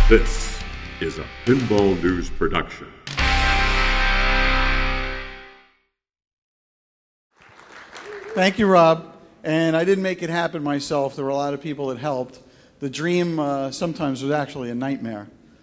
This is a Pinball News production. Thank you, Rob. And I didn't make it happen myself. There were a lot of people that helped. The dream sometimes was actually a nightmare.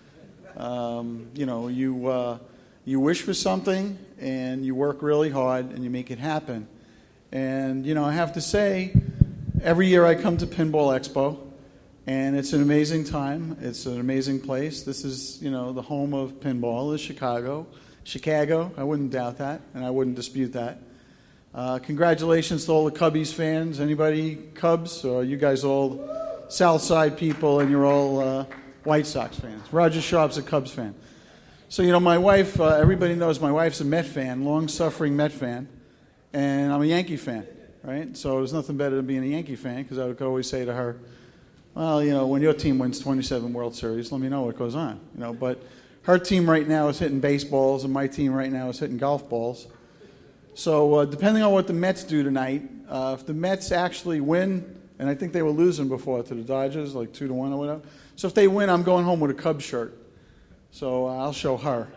You wish for something, and you work really hard, and you make it happen. And, I have to say, every year I come to Pinball Expo, and it's an amazing time. It's an amazing place. This is, the home of pinball is Chicago. I wouldn't doubt that, and I wouldn't dispute that. Congratulations to all the Cubbies fans. Anybody Cubs? Or you guys all South Side people, and you're all White Sox fans. Roger Sharp's a Cubs fan. So, my wife, everybody knows my wife's a Met fan, long-suffering Met fan, and I'm a Yankee fan, right? So there's nothing better than being a Yankee fan, because I would always say to her, well, when your team wins 27 World Series, let me know what goes on, But her team right now is hitting baseballs, and my team right now is hitting golf balls. So depending on what the Mets do tonight, if the Mets actually win, and I think they were losing before to the Dodgers, like 2-1 or whatever. So if they win, I'm going home with a Cubs shirt. So I'll show her.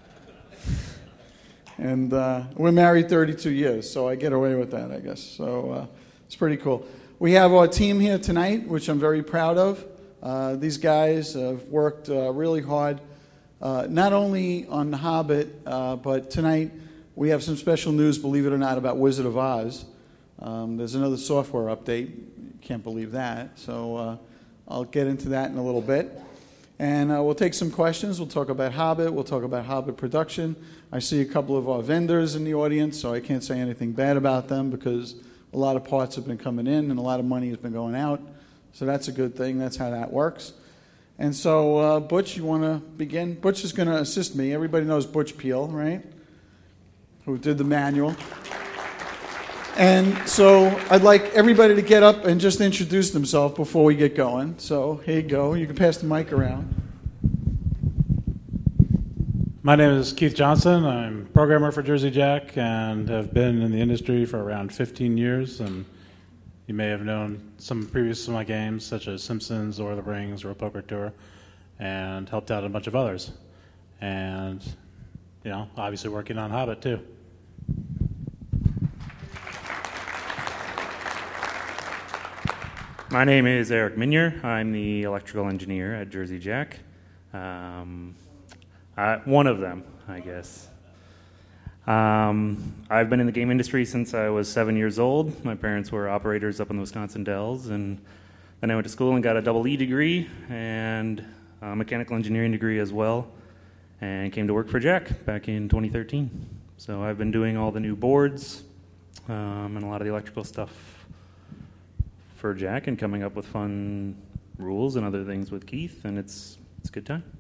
And we're married 32 years, so I get away with that, I guess. So it's pretty cool. We have our team here tonight, which I'm very proud of. These guys have worked really hard, not only on The Hobbit, but tonight we have some special news, believe it or not, about Wizard of Oz. There's another software update. Can't believe that. So I'll get into that in a little bit. And we'll take some questions. We'll talk about Hobbit. We'll talk about Hobbit production. I see a couple of our vendors in the audience, so I can't say anything bad about them because a lot of parts have been coming in and a lot of money has been going out. So that's a good thing. That's how that works. And so, Butch, you want to begin? Butch is going to assist me. Everybody knows Butch Peel, right? Who did the manual. And so I'd like everybody to get up and just introduce themselves before we get going. So here you go. You can pass the mic around. My name is Keith Johnson. I'm a programmer for Jersey Jack and have been in the industry for around 15 years. And you may have known some previous of my games, such as Simpsons, Lord of the Rings, World Poker Tour, and helped out a bunch of others. And, obviously working on Hobbit, too. My name is Eric Minier. I'm the electrical engineer at Jersey Jack. One of them, I guess. I've been in the game industry since I was 7 years old. My parents were operators up in the Wisconsin Dells, and then I went to school and got a double E degree and a mechanical engineering degree as well, and came to work for Jack back in 2013. So I've been doing all the new boards and a lot of the electrical stuff for Jack and coming up with fun rules and other things with Keith, and it's a good time.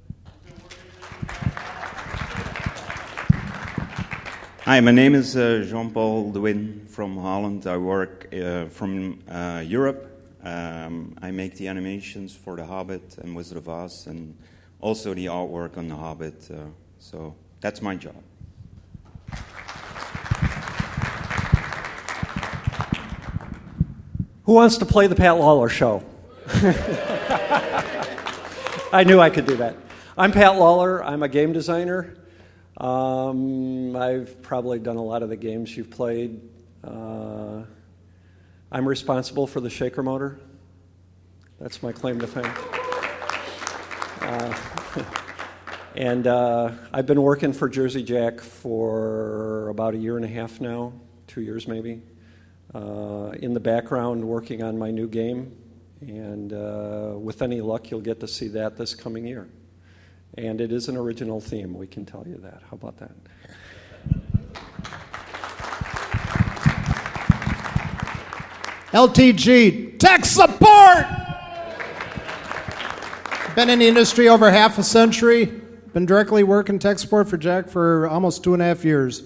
Hi, my name is Jean-Paul De Win from Holland. I work from Europe. I make the animations for The Hobbit and Wizard of Oz and also the artwork on The Hobbit. So that's my job. Who wants to play the Pat Lawler show? I knew I could do that. I'm Pat Lawler. I'm a game designer. I've probably done a lot of the games you've played. I'm responsible for the shaker motor. That's my claim to fame. And I've been working for Jersey Jack for about 1.5 years now, 2 years maybe. In the background working on my new game, and with any luck you'll get to see that this coming year. And it is an original theme, we can tell you that. How about that? LTG, tech support! Been in the industry over half a century. Been directly working tech support for Jack for almost 2.5 years.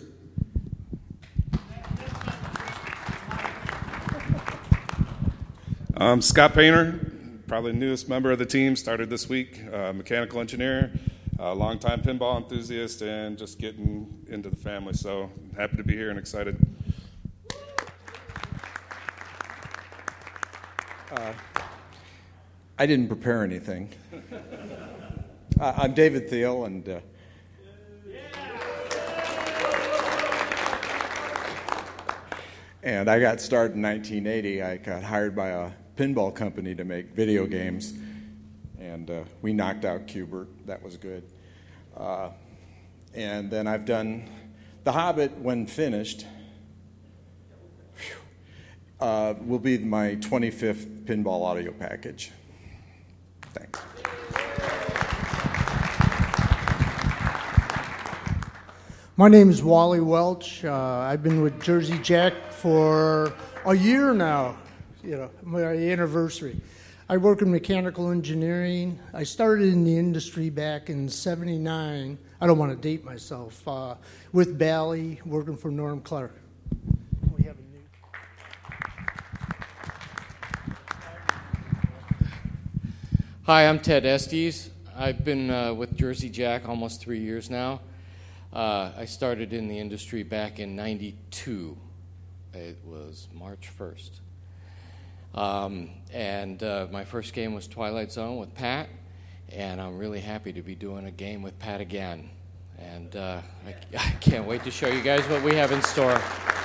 Scott Painter, probably the newest member of the team, started this week, mechanical engineer, longtime pinball enthusiast, and just getting into the family. So happy to be here and excited. I didn't prepare anything. I'm David Thiel, and I got started in 1980. I got hired by a pinball company to make video games, and we knocked out Q*bert. That was good. And then I've done The Hobbit when finished. Will be my 25th pinball audio package. Thanks. My name is Wally Welch. I've been with Jersey Jack for a year now, my anniversary. I work in mechanical engineering. I started in the industry back in '79. I don't want to date myself. With Bally, working for Norm Clark. We have a new. Hi, I'm Ted Estes. I've been with Jersey Jack almost 3 years now. I started in the industry back in '92. It was March 1st. And my first game was Twilight Zone with Pat, and I'm really happy to be doing a game with Pat again. And I can't wait to show you guys what we have in store.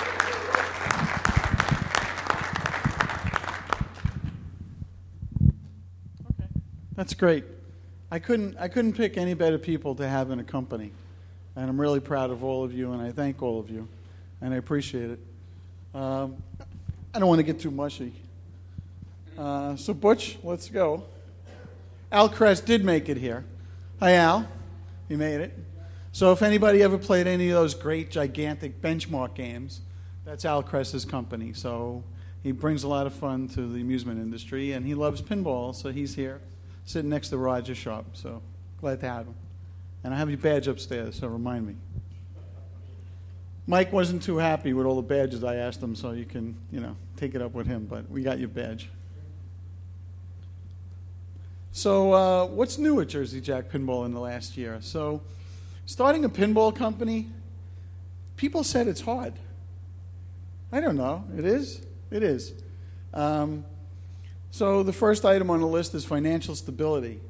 Okay, that's great. I couldn't pick any better people to have in a company. And I'm really proud of all of you, and I thank all of you, and I appreciate it. I don't want to get too mushy. So, Butch, let's go. Al Kress did make it here. Hi, Al. He made it. So if anybody ever played any of those great, gigantic benchmark games, that's Al Kress's company. So he brings a lot of fun to the amusement industry, and he loves pinball, so he's here, sitting next to Roger Sharp. So glad to have him. And I have your badge upstairs, so remind me. Mike wasn't too happy with all the badges I asked him, so you can, take it up with him, but we got your badge. So what's new at Jersey Jack Pinball in the last year? So starting a pinball company, people said it's hard. I don't know. It is? It is. So the first item on the list is financial stability.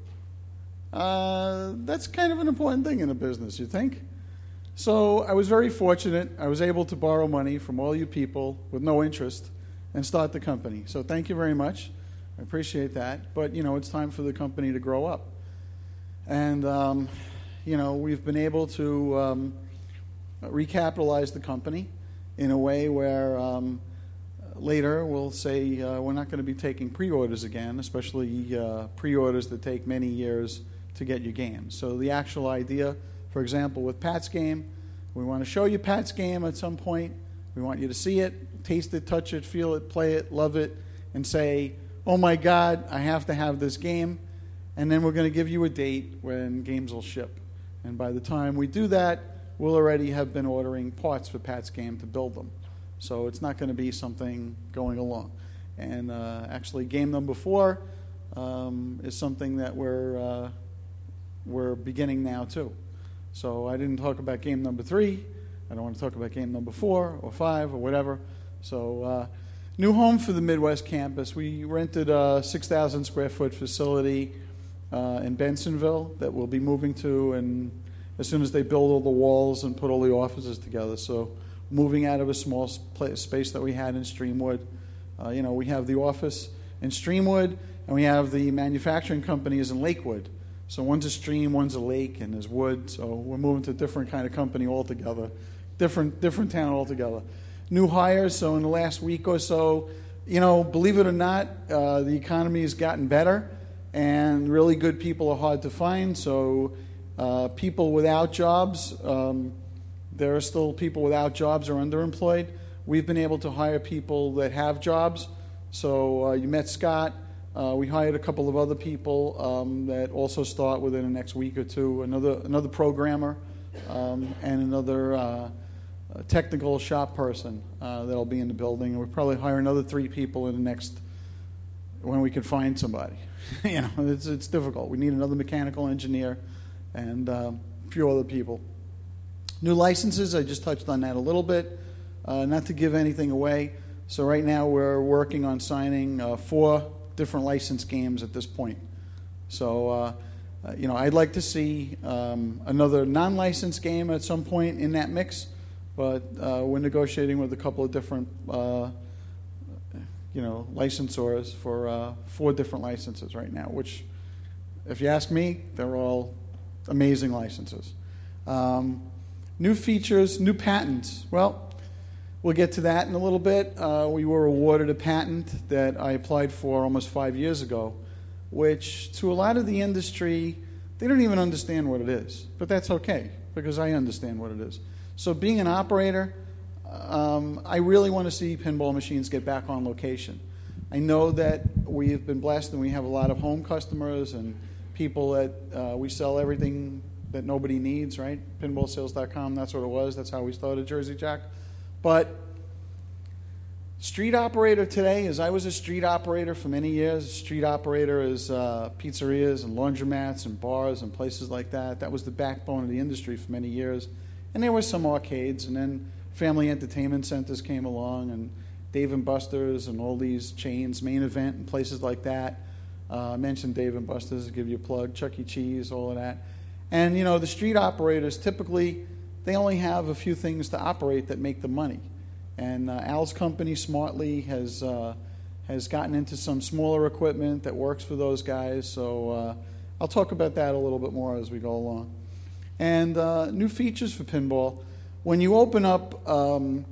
That's kind of an important thing in a business, you think? So I was very fortunate. I was able to borrow money from all you people with no interest and start the company. So thank you very much. I appreciate that. But, it's time for the company to grow up. And, we've been able to recapitalize the company in a way where later we'll say we're not going to be taking pre-orders again, especially pre-orders that take many years to get your games. So the actual idea, for example, with Pat's game, we want to show you Pat's game at some point. We want you to see it, taste it, touch it, feel it, play it, love it, and say, oh my God, I have to have this game. And then we're going to give you a date when games will ship. And by the time we do that, we'll already have been ordering parts for Pat's game to build them. So it's not going to be something going along. And actually, game number 4 is something that we're beginning now too. So I didn't talk about game number 3. I don't want to talk about game number 4 or 5 or whatever. So new home for the Midwest campus. We rented a 6,000 square foot facility in Bensonville that we'll be moving to, and as soon as they build all the walls and put all the offices together. So moving out of a small space that we had in Streamwood. We have the office in Streamwood, and we have the manufacturing company is in Lakewood. So one's a stream, one's a lake, and there's wood. So we're moving to a different kind of company altogether, different town altogether. New hires. So in the last week or so, believe it or not, the economy has gotten better, and really good people are hard to find. So people without jobs, there are still people without jobs or underemployed. We've been able to hire people that have jobs. So you met Scott. We hired a couple of other people that also start within the next week or two. Another programmer and another technical shop person that'll be in the building. And we'll probably hire another 3 people in the next when we can find somebody. It's difficult. We need another mechanical engineer and a few other people. New licenses. I just touched on that a little bit. Not to give anything away. So right now we're working on signing 4 different licensed games at this point. So I'd like to see another non-licensed game at some point in that mix, but we're negotiating with a couple of different licensors for 4 different licenses right now, which, if you ask me, they're all amazing licenses. New features, new patents. Well, we'll get to that in a little bit. We were awarded a patent that I applied for almost 5 years ago, which to a lot of the industry, they don't even understand what it is. But that's okay, because I understand what it is. So being an operator, I really want to see pinball machines get back on location. I know that we've been blessed and we have a lot of home customers and people that we sell everything that nobody needs, right? Pinballsales.com, that's what it was. That's how we started Jersey Jack. But street operator today, as I was a street operator for many years, street operator is pizzerias and laundromats and bars and places like that. That was the backbone of the industry for many years. And there were some arcades, and then family entertainment centers came along, and Dave & Buster's and all these chains, Main Event and places like that. I mentioned Dave & Buster's, to give you a plug, Chuck E. Cheese, all of that. And, the street operators, typically, they only have a few things to operate that make them money. And Al's company, Smartly, has gotten into some smaller equipment that works for those guys. So I'll talk about that a little bit more as we go along. And new features for pinball. When you open up a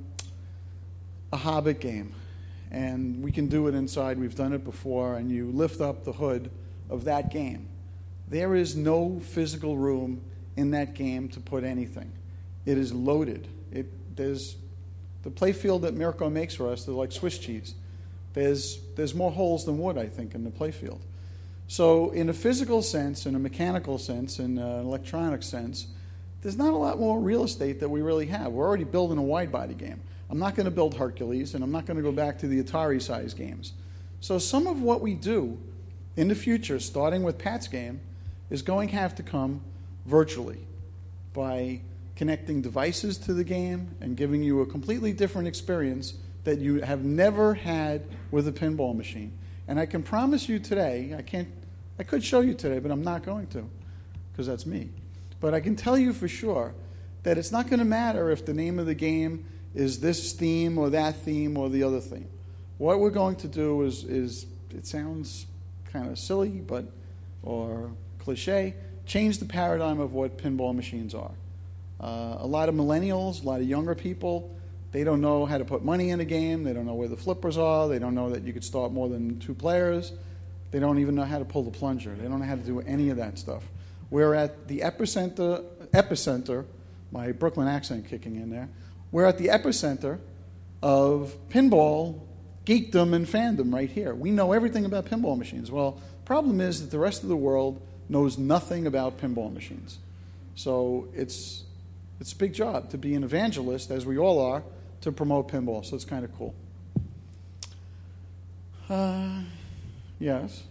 Hobbit game, and we can do it inside, we've done it before, and you lift up the hood of that game, there is no physical room in that game to put anything. It is loaded. There's the play field that Mirko makes for us, they're like Swiss cheese. There's more holes than wood, I think, in the play field. So in a physical sense, in a mechanical sense, in an electronic sense, there's not a lot more real estate that we really have. We're already building a wide body game. I'm not going to build Hercules, and I'm not going to go back to the Atari size games. So some of what we do in the future, starting with Pat's game, is going to have to come virtually by connecting devices to the game and giving you a completely different experience that you have never had with a pinball machine. And I can promise you today, I could show you today, but I'm not going to, because that's me. But I can tell you for sure that it's not going to matter if the name of the game is this theme or that theme or the other theme. What we're going to do is it sounds kind of silly, or cliche, change the paradigm of what pinball machines are. A lot of millennials, a lot of younger people, they don't know how to put money in a game. They don't know where the flippers are. They don't know that you could start more than 2 players. They don't even know how to pull the plunger. They don't know how to do any of that stuff. We're at the epicenter, my Brooklyn accent kicking in there, we're at the epicenter of pinball geekdom and fandom right here. We know everything about pinball machines. Well, the problem is that the rest of the world knows nothing about pinball machines. So it's a big job to be an evangelist, as we all are, to promote pinball. So it's kind of cool. Yes.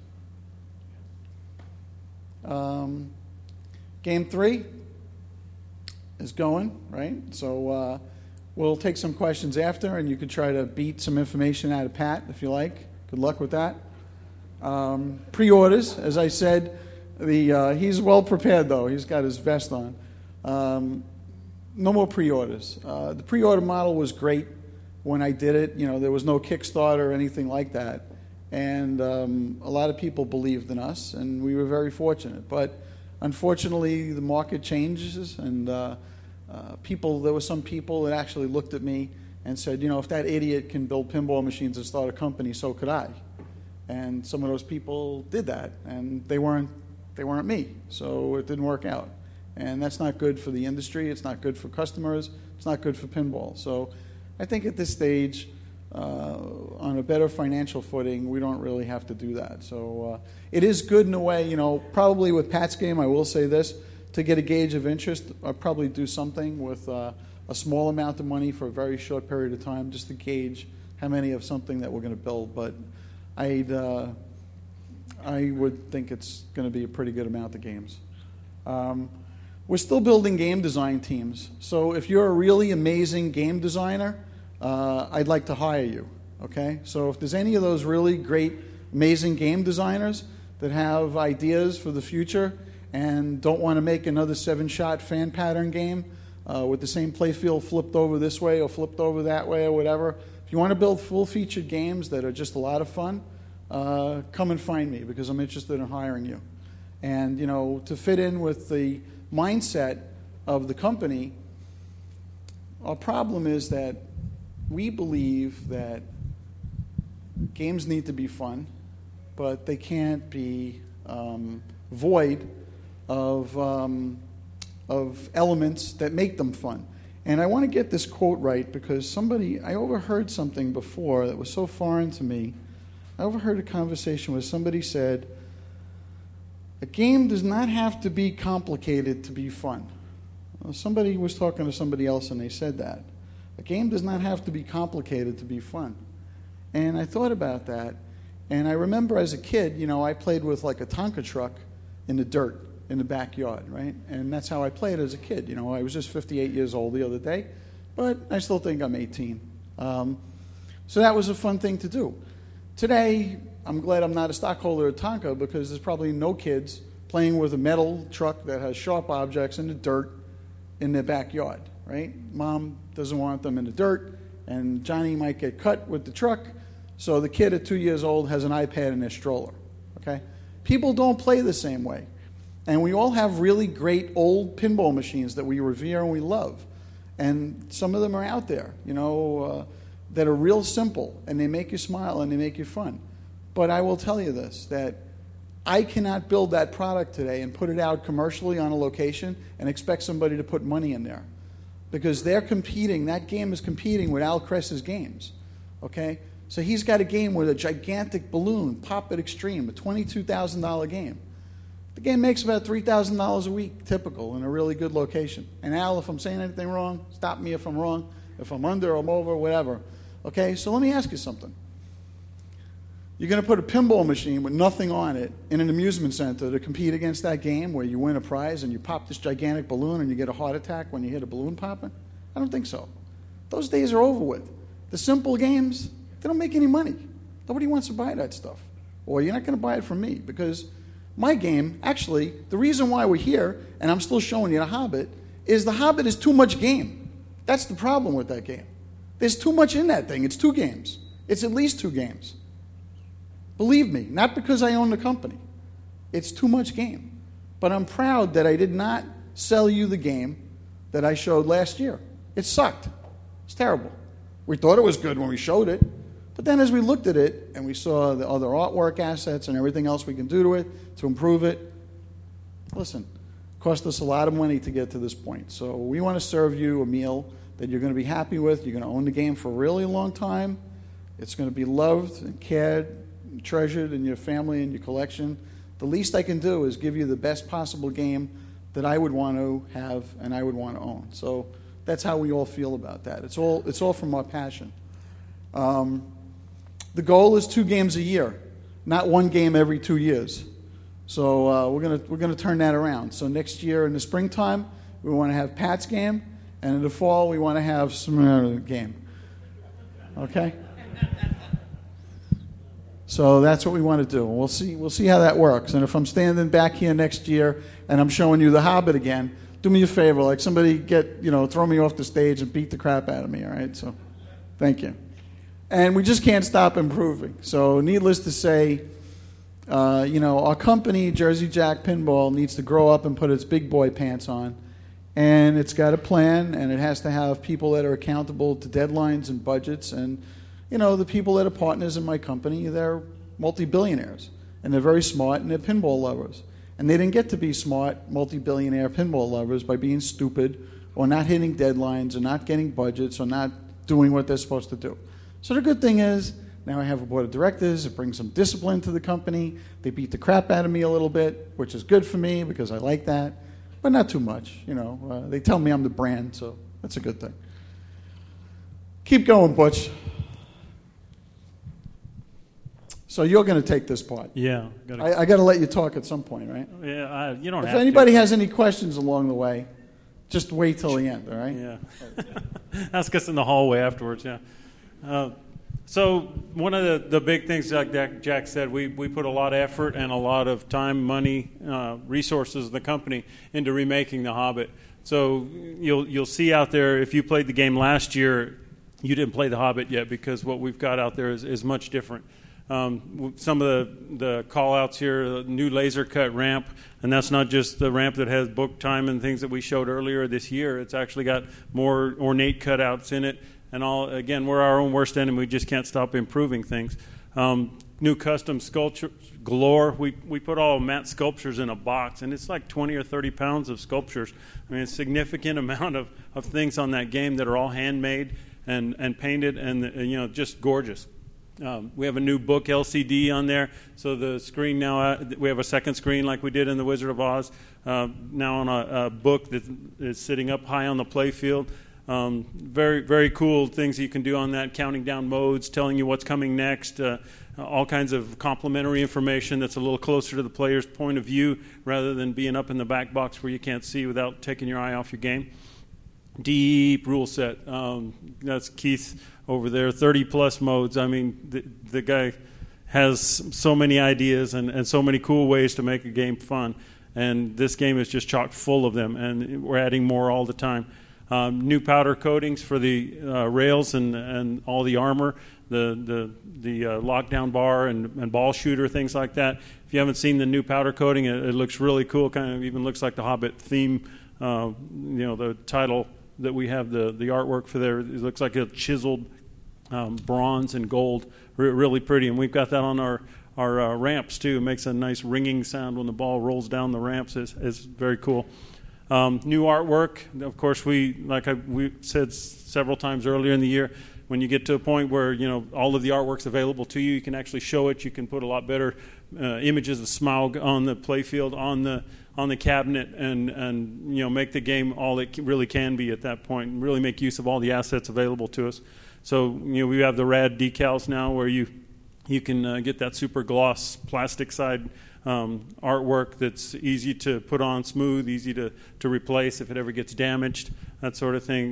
Game 3 is going, right? So we'll take some questions after, and you can try to beat some information out of Pat if you like. Good luck with that. Pre-orders, as I said, he's well prepared, though. He's got his vest on. No more pre-orders. The pre-order model was great when I did it. There was no Kickstarter or anything like that. And a lot of people believed in us, and we were very fortunate. But unfortunately, the market changes, and there were some people that actually looked at me and said, if that idiot can build pinball machines and start a company, so could I. And some of those people did that, and they weren't me, so it didn't work out. And that's not good for the industry. It's not good for customers. It's not good for pinball. So I think at this stage, on a better financial footing, we don't really have to do that. So it is good in a way, probably with Pat's game, I will say this, to get a gauge of interest, I'll probably do something with a small amount of money for a very short period of time just to gauge how many of something that we're going to build. But I would think it's going to be a pretty good amount of games. We're still building game design teams. So if you're a really amazing game designer, I'd like to hire you, okay? So if there's any of those really great, amazing game designers that have ideas for the future and don't want to make another 7-shot fan pattern game with the same playfield flipped over this way or flipped over that way or whatever, if you want to build full-featured games that are just a lot of fun, come and find me because I'm interested in hiring you. And, to fit in with the mindset of the company, our problem is that we believe that games need to be fun, but they can't be void of elements that make them fun. And I want to get this quote right because I overheard something before that was so foreign to me. I overheard a conversation where somebody said, a game does not have to be complicated to be fun. Well, somebody was talking to somebody else and they said that. A game does not have to be complicated to be fun. And I thought about that, and I remember as a kid, I played with like a Tonka truck in the dirt in the backyard, right? And that's how I played as a kid. I was just 58 years old the other day, but I still think I'm 18. So that was a fun thing to do. Today, I'm glad I'm not a stockholder of Tonka because there's probably no kids playing with a metal truck that has sharp objects in the dirt in their backyard, right? Mom doesn't want them in the dirt, and Johnny might get cut with the truck, so the kid at 2 years old has an iPad in their stroller, okay? People don't play the same way. And we all have really great old pinball machines that we revere and we love. And some of them are out there, that are real simple, and they make you smile and they make you fun. But I will tell you this, that I cannot build that product today and put it out commercially on a location and expect somebody to put money in there. Because they're competing, that game is competing with Al Kress's games, okay? So he's got a game with a gigantic balloon, Pop It Extreme, a $22,000 game. The game makes about $3,000 a week, typical, in a really good location. And Al, if I'm saying anything wrong, stop me if I'm wrong. If I'm under, I'm over, whatever. Okay, so let me ask you something. You're going to put a pinball machine with nothing on it in an amusement center to compete against that game where you win a prize and you pop this gigantic balloon and you get a heart attack when you hit a balloon popping? I don't think so. Those days are over with. The simple games, they don't make any money. Nobody wants to buy that stuff. Or you're not going to buy it from me because my game, actually, the reason why we're here, and I'm still showing you The Hobbit, is The Hobbit is too much game. That's the problem with that game. There's too much in that thing. It's 2 games. It's at least 2 games. Believe me, not because I own the company. It's too much game. But I'm proud that I did not sell you the game that I showed last year. It sucked. It's terrible. We thought it was good when we showed it. But then as we looked at it and we saw the other artwork assets and everything else we can do to it to improve it, listen, it cost us a lot of money to get to this point. So we want to serve you a meal that you're going to be happy with. You're going to own the game for a really long time. It's going to be loved and cared and treasured in your family and your collection. The least I can do is give you the best possible game that I would want to have and I would want to own. So that's how we all feel about that. It's all from our passion. The goal is 2 games a year, not 1 game every 2 years. So we're gonna turn that around. So next year in the springtime, we want to have Pat's game, and in the fall we want to have some game. Okay. So that's what we want to do. We'll see how that works. And if I'm standing back here next year and I'm showing you The Hobbit again, do me a favor, like somebody throw me off the stage and beat the crap out of me. All right. So, thank you. And we just can't stop improving. So needless to say, our company, Jersey Jack Pinball, needs to grow up and put its big boy pants on. And it's got a plan, and it has to have people that are accountable to deadlines and budgets. And, the people that are partners in my company, they're multi-billionaires. And they're very smart, and they're pinball lovers. And they didn't get to be smart, multi-billionaire pinball lovers by being stupid or not hitting deadlines or not getting budgets or not doing what they're supposed to do. So the good thing is, now I have a board of directors. It brings some discipline to the company. They beat the crap out of me a little bit, which is good for me because I like that, but not too much. They tell me I'm the brand, so that's a good thing. Keep going, Butch. So you're going to take this part. Yeah. I got to let you talk at some point, right? Yeah, you don't have to. If anybody has any questions along the way, just wait till the end, all right? Yeah. Ask us in the hallway afterwards, yeah. So one of the big things, like Jack said, we put a lot of effort and a lot of time, money, resources of the company into remaking The Hobbit. So you'll see out there, if you played the game last year, you didn't play The Hobbit yet, because what we've got out there is much different. Some of the call-outs here, new laser cut ramp, and that's not just the ramp that has book time and things that we showed earlier this year. It's actually got more ornate cutouts in it. And all, again, we're our own worst enemy. We just can't stop improving things. New custom sculpture galore. We put all Matt's sculptures in a box, and it's like 20 or 30 pounds of sculptures. I mean, a significant amount of things on that game that are all handmade and painted, and just gorgeous. We have a new book LCD on there, so the screen now, we have a second screen like we did in The Wizard of Oz, now on a book that is sitting up high on the play field. Very, very cool things you can do on that, counting down modes, telling you what's coming next, all kinds of complementary information that's a little closer to the player's point of view rather than being up in the back box where you can't see without taking your eye off your game. Deep rule set. That's Keith over there, 30-plus modes. I mean, the guy has so many ideas and so many cool ways to make a game fun, and this game is just chock full of them, and we're adding more all the time. New powder coatings for the rails and all the armor, the lockdown bar and ball shooter, things like that. If you haven't seen the new powder coating, it looks really cool. Kind of even looks like the Hobbit theme. The title that we have, the artwork for there, it looks like a chiseled bronze and gold, really pretty. And we've got that on our ramps too. It makes a nice ringing sound when the ball rolls down the ramps. It's very cool. New artwork, of course, we said several times earlier in the year, when you get to a point where all of the artwork's available to you, you can actually show it. You can put a lot better images of Smaug on the playfield, on the cabinet, and make the game all it really can be at that point, and really make use of all the assets available to us. So we have the rad decals now where you can get that super gloss plastic side artwork that's easy to put on, smooth, easy to replace if it ever gets damaged, that sort of thing.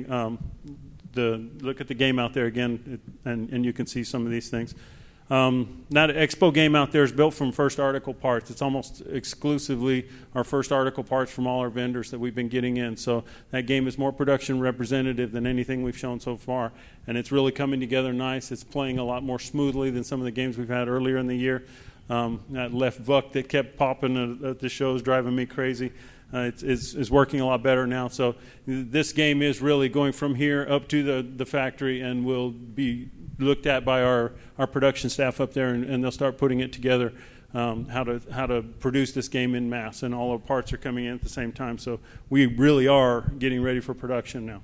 Look at the game out there again, and you can see some of these things. That Expo game out there is built from first article parts. It's almost exclusively our first article parts from all our vendors that we've been getting in. So that game is more production representative than anything we've shown so far. And it's really coming together nice. It's playing a lot more smoothly than some of the games we've had earlier in the year. That left Vuck that kept popping at the shows driving me crazy. It's working a lot better now. So this game is really going from here up to the factory and will be looked at by our production staff up there, and they'll start putting it together, how to produce this game in mass, and all our parts are coming in at the same time. So we really are getting ready for production now.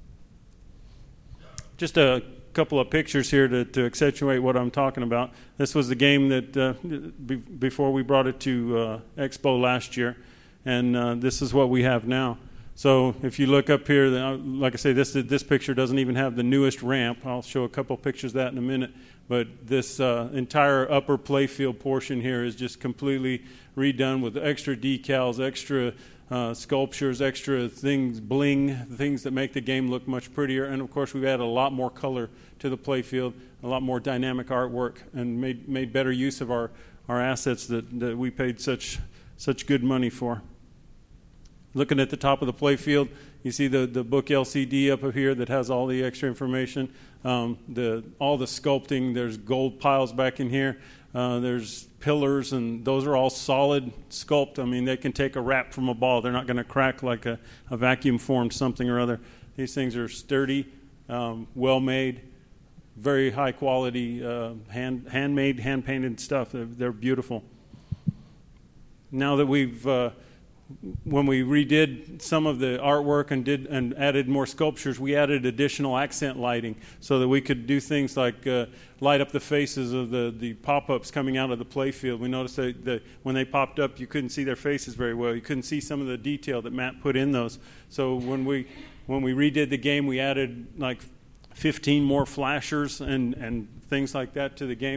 Just a couple of pictures here to accentuate what I'm talking about. This was the game that before we brought it to Expo last year, and this is what we have now. So if you look up here, like I say, this picture doesn't even have the newest ramp. I'll show a couple pictures of that in a minute. But this entire upper playfield portion here is just completely redone with extra decals, extra sculptures, extra things, bling, things that make the game look much prettier. And, of course, we've added a lot more color to the playfield, a lot more dynamic artwork, and made better use of our assets that we paid such good money for. Looking at the top of the playfield, you see the book LCD up here that has all the extra information. All the sculpting, there's gold piles back in here. There's pillars, and those are all solid sculpt. I mean, they can take a wrap from a ball. They're not going to crack like a vacuum-formed something or other. These things are sturdy, well-made, very high-quality, handmade, hand-painted stuff. They're beautiful. Now that we've when we redid some of the artwork and added more sculptures, we added additional accent lighting so that we could do things like light up the faces of the pop-ups coming out of the playfield. We noticed that when they popped up, you couldn't see their faces very well. You couldn't see some of the detail that Matt put in those. So when we redid the game, we added like 15 more flashers and things like that to the game.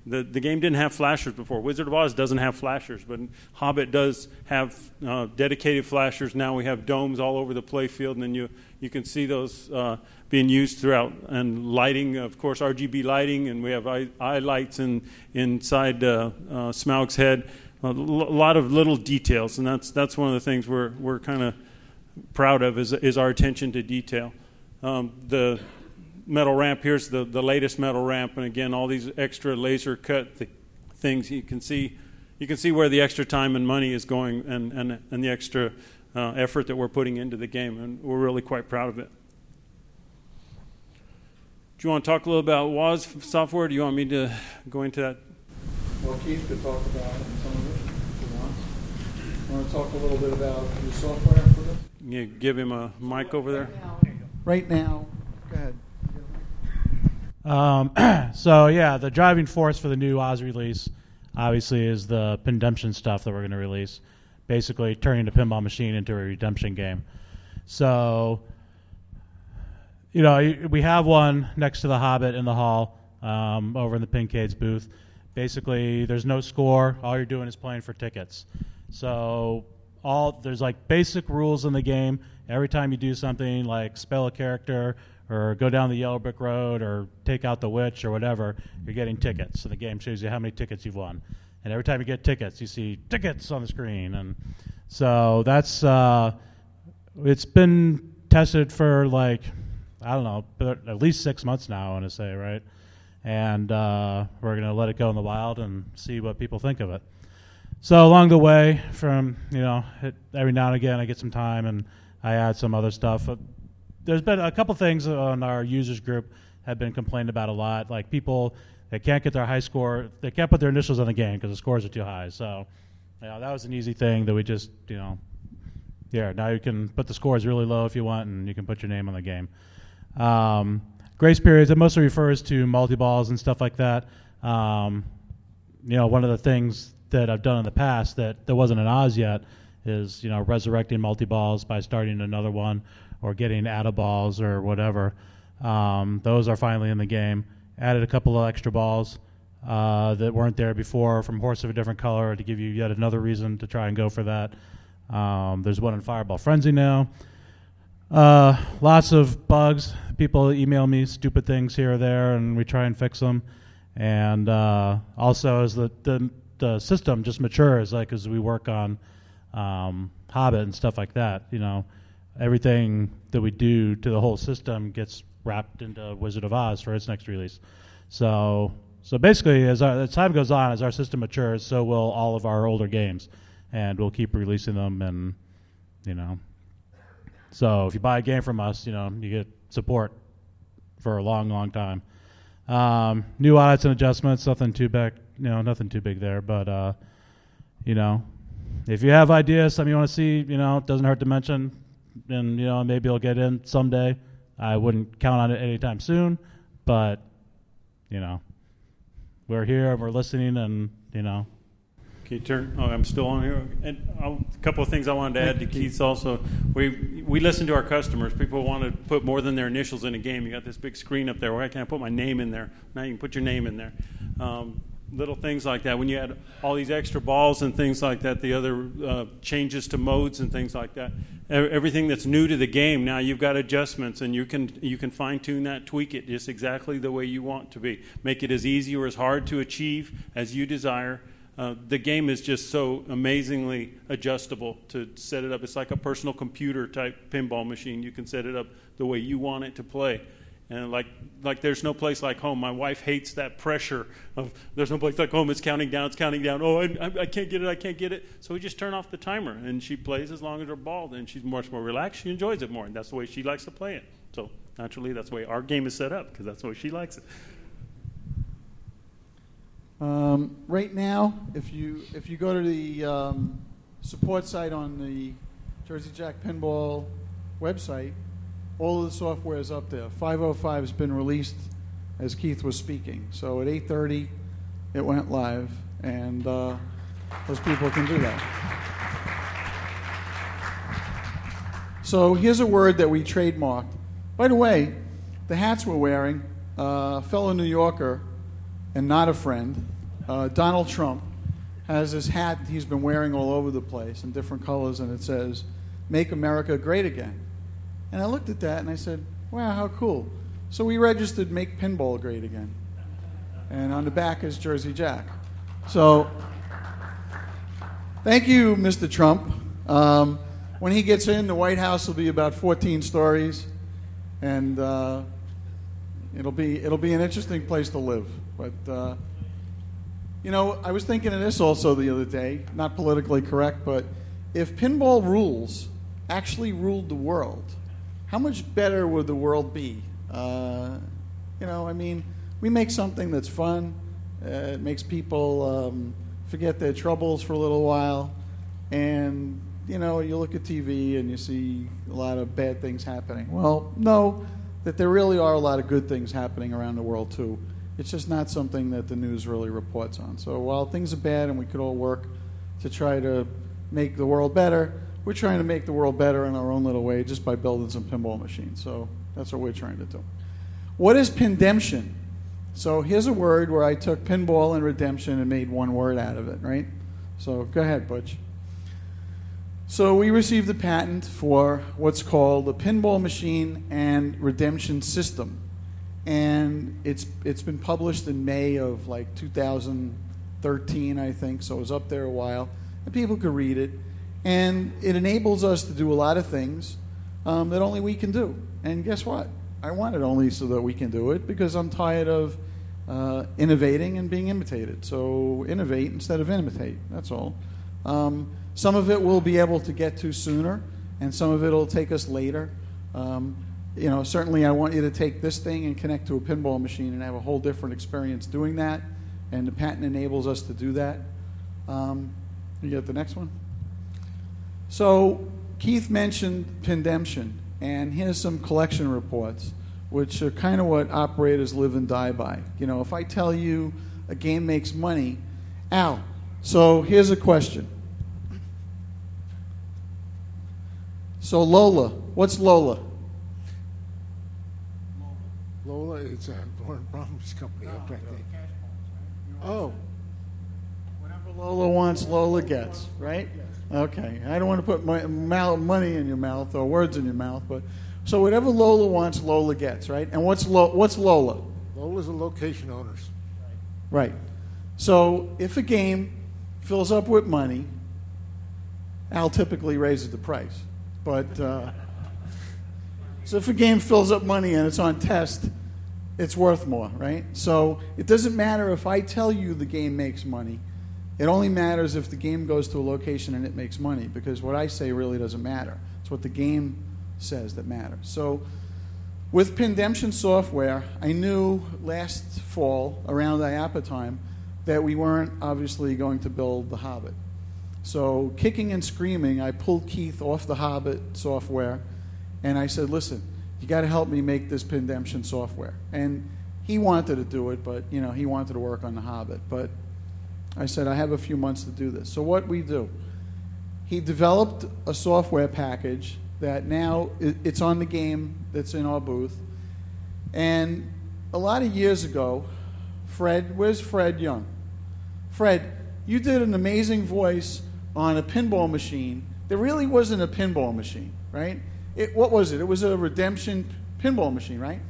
The game didn't have flashers before. Wizard of Oz doesn't have flashers, but Hobbit does have dedicated flashers. Now we have domes all over the play field, and then you can see those being used throughout. And lighting, of course, RGB lighting, and we have eye lights inside Smaug's head. A lot of little details, and that's one of the things we're kind of proud of is our attention to detail. The metal ramp, here's the latest metal ramp, and again, all these extra laser cut things. You can see where the extra time and money is going, and the extra effort that we're putting into the game, and we're really quite proud of it. Do you want to talk a little about WOZ software? Do you want me to go into that? Well, Keith could talk about some of it if he wants. You want to talk a little bit about your software for this? You give him a mic over there. Right now, go ahead. So yeah, the driving force for the new Oz release obviously is the Pindemption stuff that we're going to release, basically turning the pinball machine into a redemption game. So, you know, we have one next to the Hobbit in the hall over in the Pincade's booth. Basically, there's no score. All you're doing is playing for tickets. So there's like basic rules in the game. Every time you do something like spell a character or go down the yellow brick road or take out the witch or whatever, you're getting tickets. So the game shows you how many tickets you've won. And every time you get tickets, you see tickets on the screen. And so that's it's been tested for like, I don't know, at least 6 months now, I want to say, right? And we're going to let it go in the wild and see what people think of it. So along the way, from, you know, every now and again I get some time and I add some other stuff. There's been a couple things on our users group have been complained about a lot, like people that can't get their high score, they can't put their initials on the game because the scores are too high. So, you know, that was an easy thing that we just, you know, yeah, now you can put the scores really low if you want, and you can put your name on the game. Grace periods, it mostly refers to multi-balls and stuff like that. You know, one of the things that I've done in the past that there wasn't an Oz yet is, you know, resurrecting multi-balls by starting another one or getting add-a-balls or whatever. Those are finally in the game. Added a couple of extra balls that weren't there before from Horse of a Different Color to give you yet another reason to try and go for that. There's one in Fireball Frenzy now. Lots of bugs. People email me stupid things here or there, and we try and fix them. And also, as the system just matures, like as we work on Hobbit and stuff like that, you know, everything that we do to the whole system gets wrapped into Wizard of Oz for its next release. So basically, as time goes on, as our system matures, so will all of our older games, and we'll keep releasing them. And you know, so if you buy a game from us, you know, you get support for a long, long time. New audits and adjustments, nothing too big there. But you know, if you have ideas, something you want to see, you know, it doesn't hurt to mention, and you know, maybe it'll get in someday. I wouldn't count on it anytime soon, but you know, we're here and we're listening, and you know. Can you turn? Oh, I'm still on here. And a couple of things I wanted to add to Keith's also. We listen to our customers. People want to put more than their initials in a game. You got this big screen up there. Why can't I put my name in there? Now you can put your name in there. Little things like that. When you add all these extra balls and things like that, the other changes to modes and things like that, everything that's new to the game, now you've got adjustments, and you can fine-tune that, tweak it just exactly the way you want to be. Make it as easy or as hard to achieve as you desire. The game is just so amazingly adjustable to set it up. It's like a personal computer type pinball machine. You can set it up the way you want it to play. And like there's no place like home. My wife hates that pressure of there's no place like home. It's counting down. Oh, I can't get it. So we just turn off the timer, and she plays as long as her ball. And she's much more relaxed. She enjoys it more, and that's the way she likes to play it. So naturally, that's the way our game is set up, because that's the way she likes it. Right now, if you go to the support site on the Jersey Jack Pinball website, all of the software is up there. 505 has been released as Keith was speaking. So at 8:30, it went live, and those people can do that. So here's a word that we trademarked. By the way, the hats we're wearing, a fellow New Yorker and not a friend, Donald Trump has this hat he's been wearing all over the place in different colors, and it says, "Make America Great Again." And I looked at that and I said, wow, how cool. So we registered Make Pinball Great Again. And on the back is Jersey Jack. So thank you, Mr. Trump. When he gets in, the White House will be about 14 stories, and it'll be an interesting place to live. But I was thinking of this also the other day, not politically correct, but if pinball rules actually ruled the world, how much better would the world be? We make something that's fun. It makes people forget their troubles for a little while, and you look at TV and you see a lot of bad things happening. Well, know that there really are a lot of good things happening around the world too. It's just not something that the news really reports on. So while things are bad and we could all work to try to make the world better, we're trying to make the world better in our own little way just by building some pinball machines. So that's what we're trying to do. What is Pindemption? So here's a word where I took pinball and redemption and made one word out of it, right? So go ahead, Butch. So we received a patent for what's called a pinball machine and redemption system. And it's been published in May of 2013, I think, so it was up there a while. And people could read it. And it enables us to do a lot of things that only we can do. And guess what? I want it only so that we can do it because I'm tired of innovating and being imitated. So innovate instead of imitate, that's all. Some of it we'll be able to get to sooner, and some of it will take us later. Certainly I want you to take this thing and connect to a pinball machine and have a whole different experience doing that, and the patent enables us to do that. You get the next one? So Keith mentioned Pindemption, and here's some collection reports, which are kind of what operators live and die by. If I tell you a game makes money, Al, so here's a question. So Lola, what's Lola? Lola is a Warren Brahms company, I think. Oh. Whatever Lola wants, Lola gets, right? Okay. I don't want to put money in your mouth or words in your mouth, but so whatever Lola wants, Lola gets, right? And what's Lola? Lola's the location owners. Right. So if a game fills up with money, Al typically raises the price. But so if a game fills up money and it's on test, it's worth more, right? So it doesn't matter if I tell you the game makes money. It only matters if the game goes to a location and it makes money, because what I say really doesn't matter. It's what the game says that matters. So with Pindemption software, I knew last fall, around IAPA time, that we weren't obviously going to build The Hobbit. So kicking and screaming, I pulled Keith off The Hobbit software, and I said, listen, you got to help me make this Pindemption software. And he wanted to do it, but he wanted to work on The Hobbit. But I said, I have a few months to do this. So what we do, he developed a software package that now it's on the game that's in our booth. And a lot of years ago, where's Fred Young? Fred, you did an amazing voice on a pinball machine. There really wasn't a pinball machine, right? What was it? It was a redemption pinball machine, right?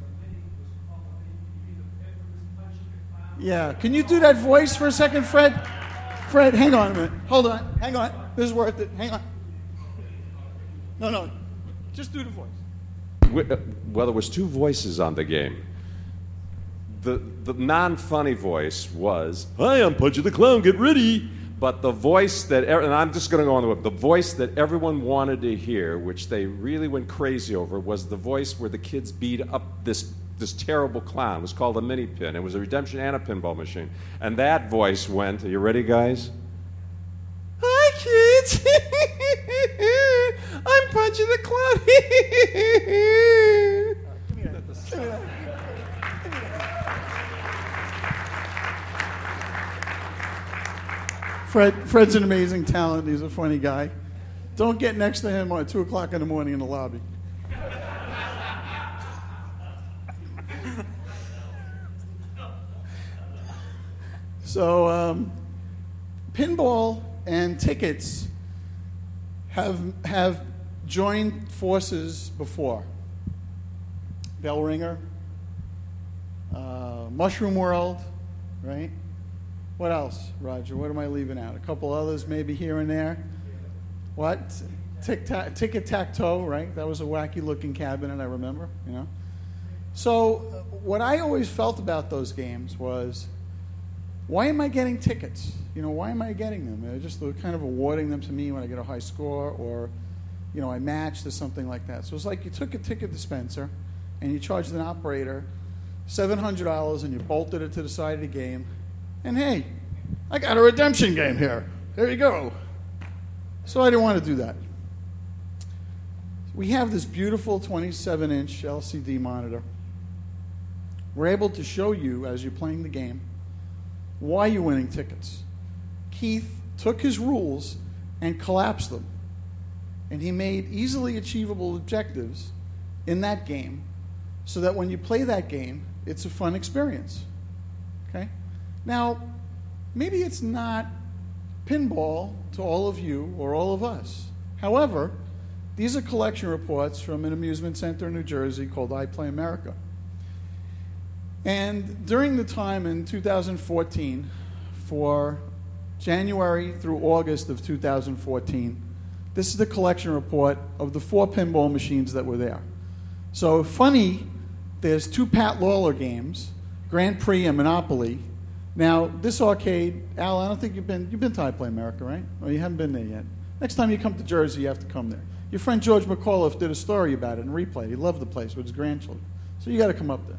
Yeah. Can you do that voice for a second, Fred? Fred, hang on a minute. Hold on. Hang on. This is worth it. Hang on. No. Just do the voice. Well, there was two voices on the game. The non-funny voice was, "Hi, I'm Pudgy the Clown, get ready." But the voice that, and I'm just going to go on the web, the voice that everyone wanted to hear, which they really went crazy over, was the voice where the kids beat up this terrible clown. It was called a mini pin. It was a redemption and a pinball machine. And that voice went, are you ready, guys? "Hi, kids. I'm Pudgy the Clown." Fred's an amazing talent. He's a funny guy. Don't get next to him at 2 o'clock in the morning in the lobby. So pinball and tickets have joined forces before. Bell Ringer, Mushroom World, right? What else, Roger? What am I leaving out? A couple others maybe here and there. What? Tic-a-tac-toe, right? That was a wacky-looking cabinet, I remember, you know. So what I always felt about those games was, why am I getting tickets? You know, why am I getting them? They're just kind of awarding them to me when I get a high score, or, you know, I matched or something like that. So it's like you took a ticket dispenser and you charged an operator $700 and you bolted it to the side of the game, and hey, I got a redemption game here. There you go. So I didn't want to do that. We have this beautiful 27-inch LCD monitor. We're able to show you, as you're playing the game, why you're winning tickets. Keith took his rules and collapsed them. And he made easily achievable objectives in that game so that when you play that game, it's a fun experience. Okay? Now, maybe it's not pinball to all of you or all of us. However, these are collection reports from an amusement center in New Jersey called I Play America. And during the time in 2014, for January through August of 2014, this is the collection report of the 4 pinball machines that were there. So funny, there's 2 Pat Lawler games, Grand Prix and Monopoly. Now, this arcade, Al, I don't think you've been to I Play America, right? Or you haven't been there yet. Next time you come to Jersey, you have to come there. Your friend George McAuliffe did a story about it and replayed. He loved the place with his grandchildren. So you got to come up there.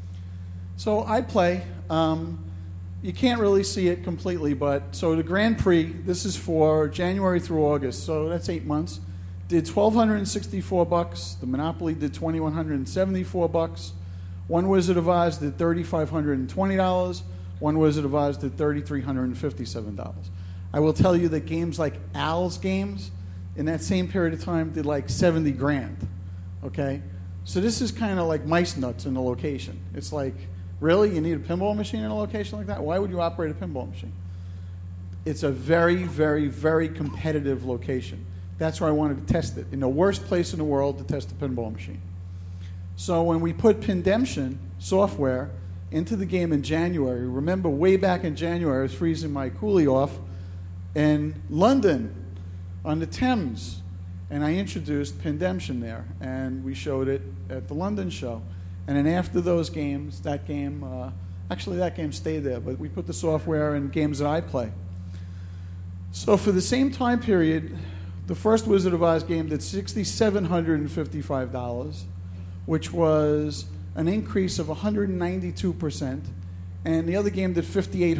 So I Play. You can't really see it completely, but so the Grand Prix, this is for January through August, so that's 8 months, did $1,264. The Monopoly did $2,174. One Wizard of Oz did $3,520. One Wizard of Oz did $3,357. I will tell you that games like Al's games in that same period of time did like 70 grand. Okay? So this is kind of like mice nuts in the location. It's like, really? You need a pinball machine in a location like that? Why would you operate a pinball machine? It's a very, very, very competitive location. That's where I wanted to test it, in the worst place in the world to test a pinball machine. So when we put Pindemption software into the game in January, remember way back in January I was freezing my coolie off in London on the Thames, and I introduced Pindemption there, and we showed it at the London show. And then after those games, that game stayed there, but we put the software in games that I play. So for the same time period, the first Wizard of Oz game did $6,755, which was an increase of 192%, and the other game did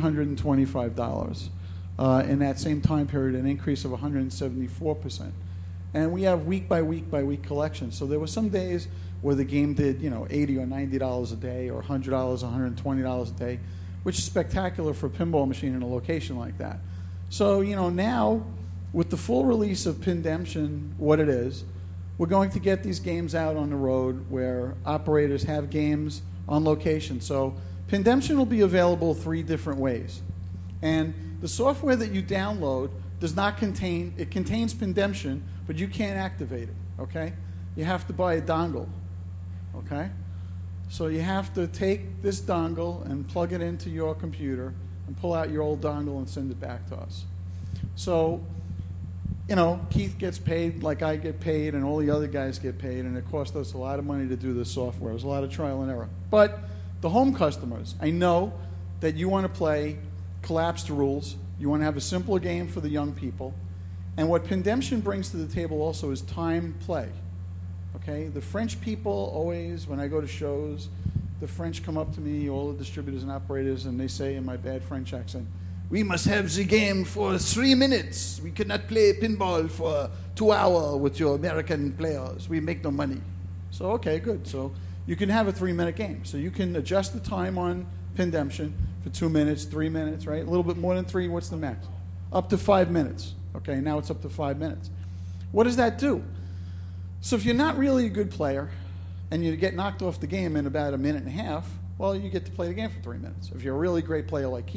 $5,825 in that same time period, an increase of 174%. And we have week by week by week collections. So there were some days where the game did, $80 or $90 a day, or $100, $120 a day, which is spectacular for a pinball machine in a location like that. So, now with the full release of Pindemption, what it is, we're going to get these games out on the road where operators have games on location. So Pindemption will be available 3 different ways. And the software that you download it contains Pindemption, but you can't activate it, okay? You have to buy a dongle, okay? So you have to take this dongle and plug it into your computer and pull out your old dongle and send it back to us. So, Keith gets paid like I get paid and all the other guys get paid, and it cost us a lot of money to do this software. It was a lot of trial and error. But the home customers, I know that you want to play collapsed rules. You want to have a simpler game for the young people. And what Pindemption brings to the table also is time play. Okay? The French people always, when I go to shows, the French come up to me, all the distributors and operators, and they say in my bad French accent, "We must have the game for 3 minutes. We cannot play pinball for 2 hours with your American players. We make no money." So, okay, good. So you can have a 3-minute game. So you can adjust the time on Pindemption for 2 minutes, 3 minutes, right? A little bit more than 3, what's the max? Up to 5 minutes. Okay, now it's up to 5 minutes. What does that do? So if you're not really a good player and you get knocked off the game in about a minute and a half, well, you get to play the game for 3 minutes. If you're a really great player like Keith,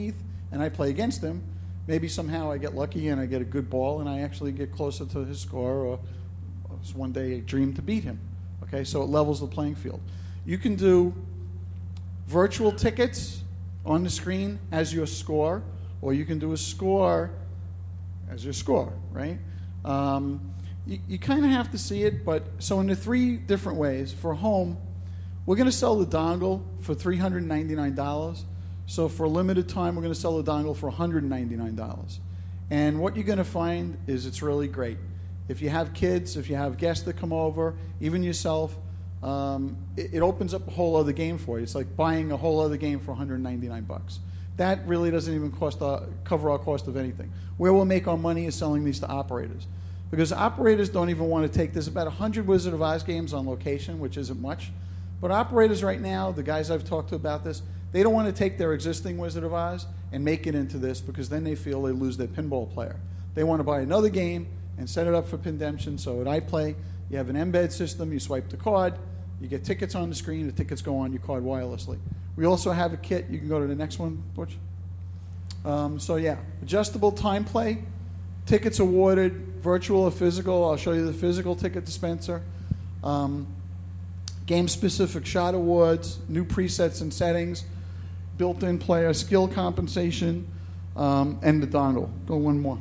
and I play against him, maybe somehow I get lucky and I get a good ball and I actually get closer to his score, or one day I dream to beat him. Okay, so it levels the playing field. You can do virtual tickets on the screen as your score, or you can do a score as your score, right? You kind of have to see it, but so in the 3 different ways. For home, we're going to sell the dongle for $399. So for a limited time, we're going to sell the dongle for $199. And what you're going to find is it's really great. If you have kids, if you have guests that come over, even yourself, it opens up a whole other game for you. It's like buying a whole other game for $199. That really doesn't even cover our cost of anything. Where we'll make our money is selling these to operators. Because operators don't even want to take, there's about 100 Wizard of Oz games on location, which isn't much. But operators right now, the guys I've talked to about this, they don't want to take their existing Wizard of Oz and make it into this, because then they feel they lose their pinball player. They want to buy another game and set it up for Pindemption. So at iPlay, you have an embed system, you swipe the card, you get tickets on the screen, the tickets go on your card wirelessly. We also have a kit, you can go to the next one, Butch. So yeah, adjustable time play, tickets awarded, virtual or physical. I'll show you the physical ticket dispenser. Game-specific shot awards, new presets and settings, built-in player skill compensation, and the dongle. Go one more.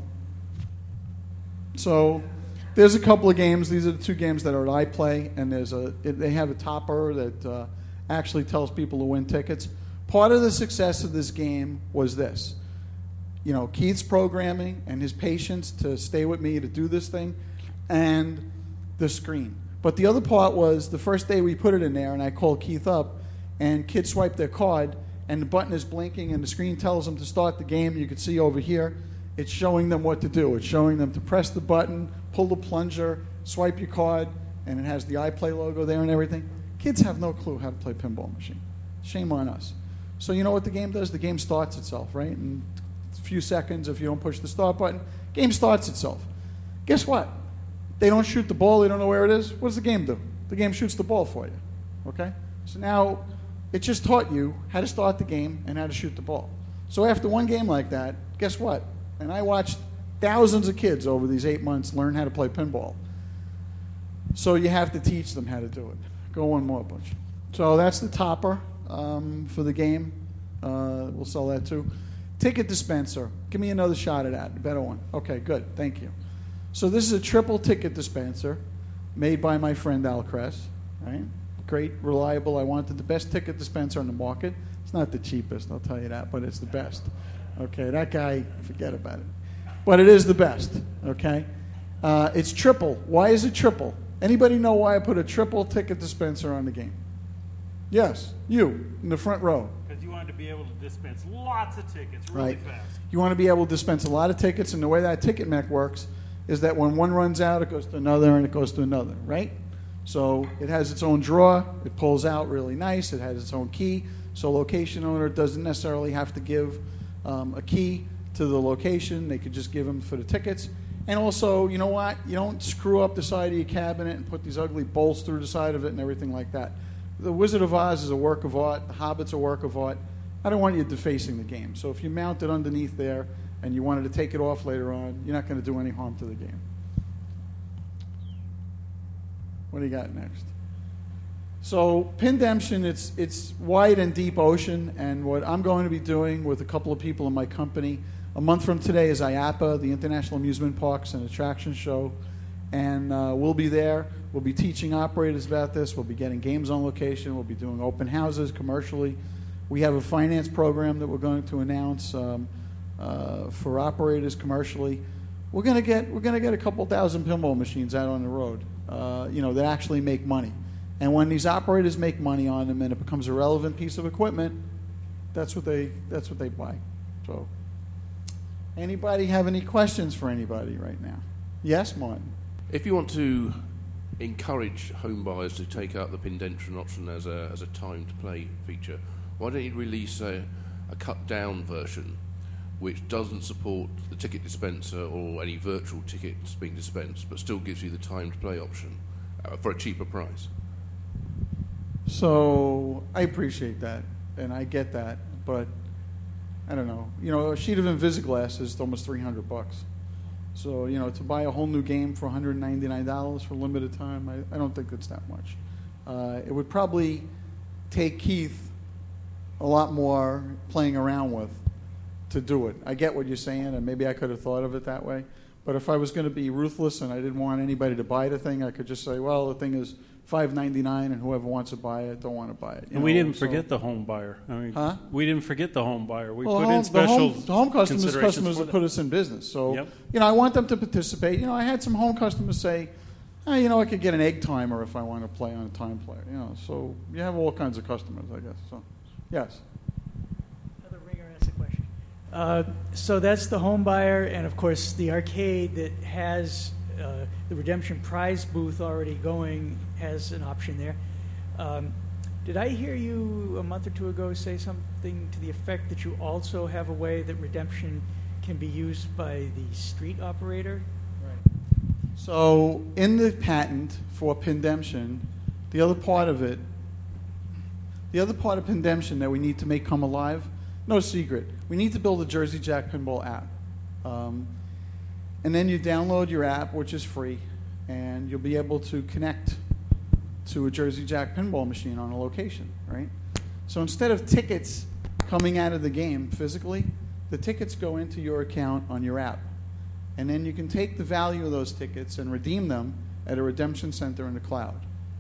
So there's a couple of games. These are the 2 games that are at iPlay, and they have a topper that actually tells people to win tickets. Part of the success of this game was this. You know, Keith's programming and his patience to stay with me to do this thing, and the screen. But the other part was the first day we put it in there, and I called Keith up, and kids swipe their card, and the button is blinking, and the screen tells them to start the game. You can see over here, it's showing them what to do. It's showing them to press the button, pull the plunger, swipe your card, and it has the iPlay logo there and everything. Kids have no clue how to play pinball machine. Shame on us. So you know what the game does? The game starts itself, right? In a few seconds, if you don't push the start button, game starts itself. Guess what? They don't shoot the ball. They don't know where it is. What does the game do? The game shoots the ball for you. Okay? So now it just taught you how to start the game and how to shoot the ball. So after one game like that, guess what? And I watched thousands of kids over these 8 months learn how to play pinball. So you have to teach them how to do it. Go one more, Butch. So that's the topper for the game. We'll sell that too. Ticket dispenser. Give me another shot at that. A better one. Okay, good. Thank you. So this is a triple ticket dispenser made by my friend Al Kress. Right? Great, reliable. I wanted the best ticket dispenser on the market. It's not the cheapest, I'll tell you that, but it's the best. Okay, that guy, forget about it. But it is the best, okay? It's triple. Why is it triple? Anybody know why I put a triple ticket dispenser on the game? Yes, you, in the front row. Because you wanted to be able to dispense lots of tickets really fast. You want to be able to dispense a lot of tickets, and the way that ticket mech works is that when one runs out, it goes to another, and it goes to another, right? So it has its own drawer. It pulls out really nice. It has its own key. So location owner doesn't necessarily have to give a key to the location. They could just give them for the tickets. And also, you know what? You don't screw up the side of your cabinet and put these ugly bolts through the side of it and everything like that. The Wizard of Oz is a work of art. The Hobbit's a work of art. I don't want you defacing the game. So if you mount it underneath there and you wanted to take it off later on, you're not going to do any harm to the game. What do you got next? So Pindemption, it's wide and deep ocean, and what I'm going to be doing with a couple of people in my company, a month from today is IAAPA, the International Amusement Parks and Attraction Show, and we'll be there. We'll be teaching operators about this. We'll be getting games on location. We'll be doing open houses commercially. We have a finance program that we're going to announce for operators commercially. We're going to get a couple thousand pinball machines out on the road, that actually make money. And when these operators make money on them and it becomes a relevant piece of equipment, that's what they buy. So, anybody have any questions for anybody right now? Yes, Martin. If you want to encourage home buyers to take up the Pindemption option as a timed play feature, why don't you release a cut down version which doesn't support the ticket dispenser or any virtual tickets being dispensed, but still gives you the timed play option for a cheaper price? So I appreciate that, and I get that, but I don't know. A sheet of Invisiglass is almost $300. So, to buy a whole new game for $199 for limited time, I don't think it's that much. It would probably take Keith a lot more playing around with to do it. I get what you're saying, and maybe I could have thought of it that way. But if I was going to be ruthless and I didn't want anybody to buy the thing, I could just say, well, the thing is $5.99, and whoever wants to buy it, don't want to buy it. And we didn't forget the home buyer. We didn't forget the home buyer. We put in special. special The home customers that put us in business. So, I want them to participate. I had some home customers say, I could get an egg timer if I want to play on a time player. So you have all kinds of customers, I guess. So, yes. Another ringer asked a question. So that's the home buyer, and of course the arcade that has the redemption prize booth already going has an option there. Did I hear you a month or two ago say something to the effect that you also have a way that redemption can be used by the street operator? Right. So in the patent for Pindemption, the other part of Pindemption that we need to make come alive, no secret, we need to build a Jersey Jack Pinball app. And then you download your app, which is free, and you'll be able to connect to a Jersey Jack pinball machine on a location, right? So instead of tickets coming out of the game physically, the tickets go into your account on your app. And then you can take the value of those tickets and redeem them at a redemption center in the cloud.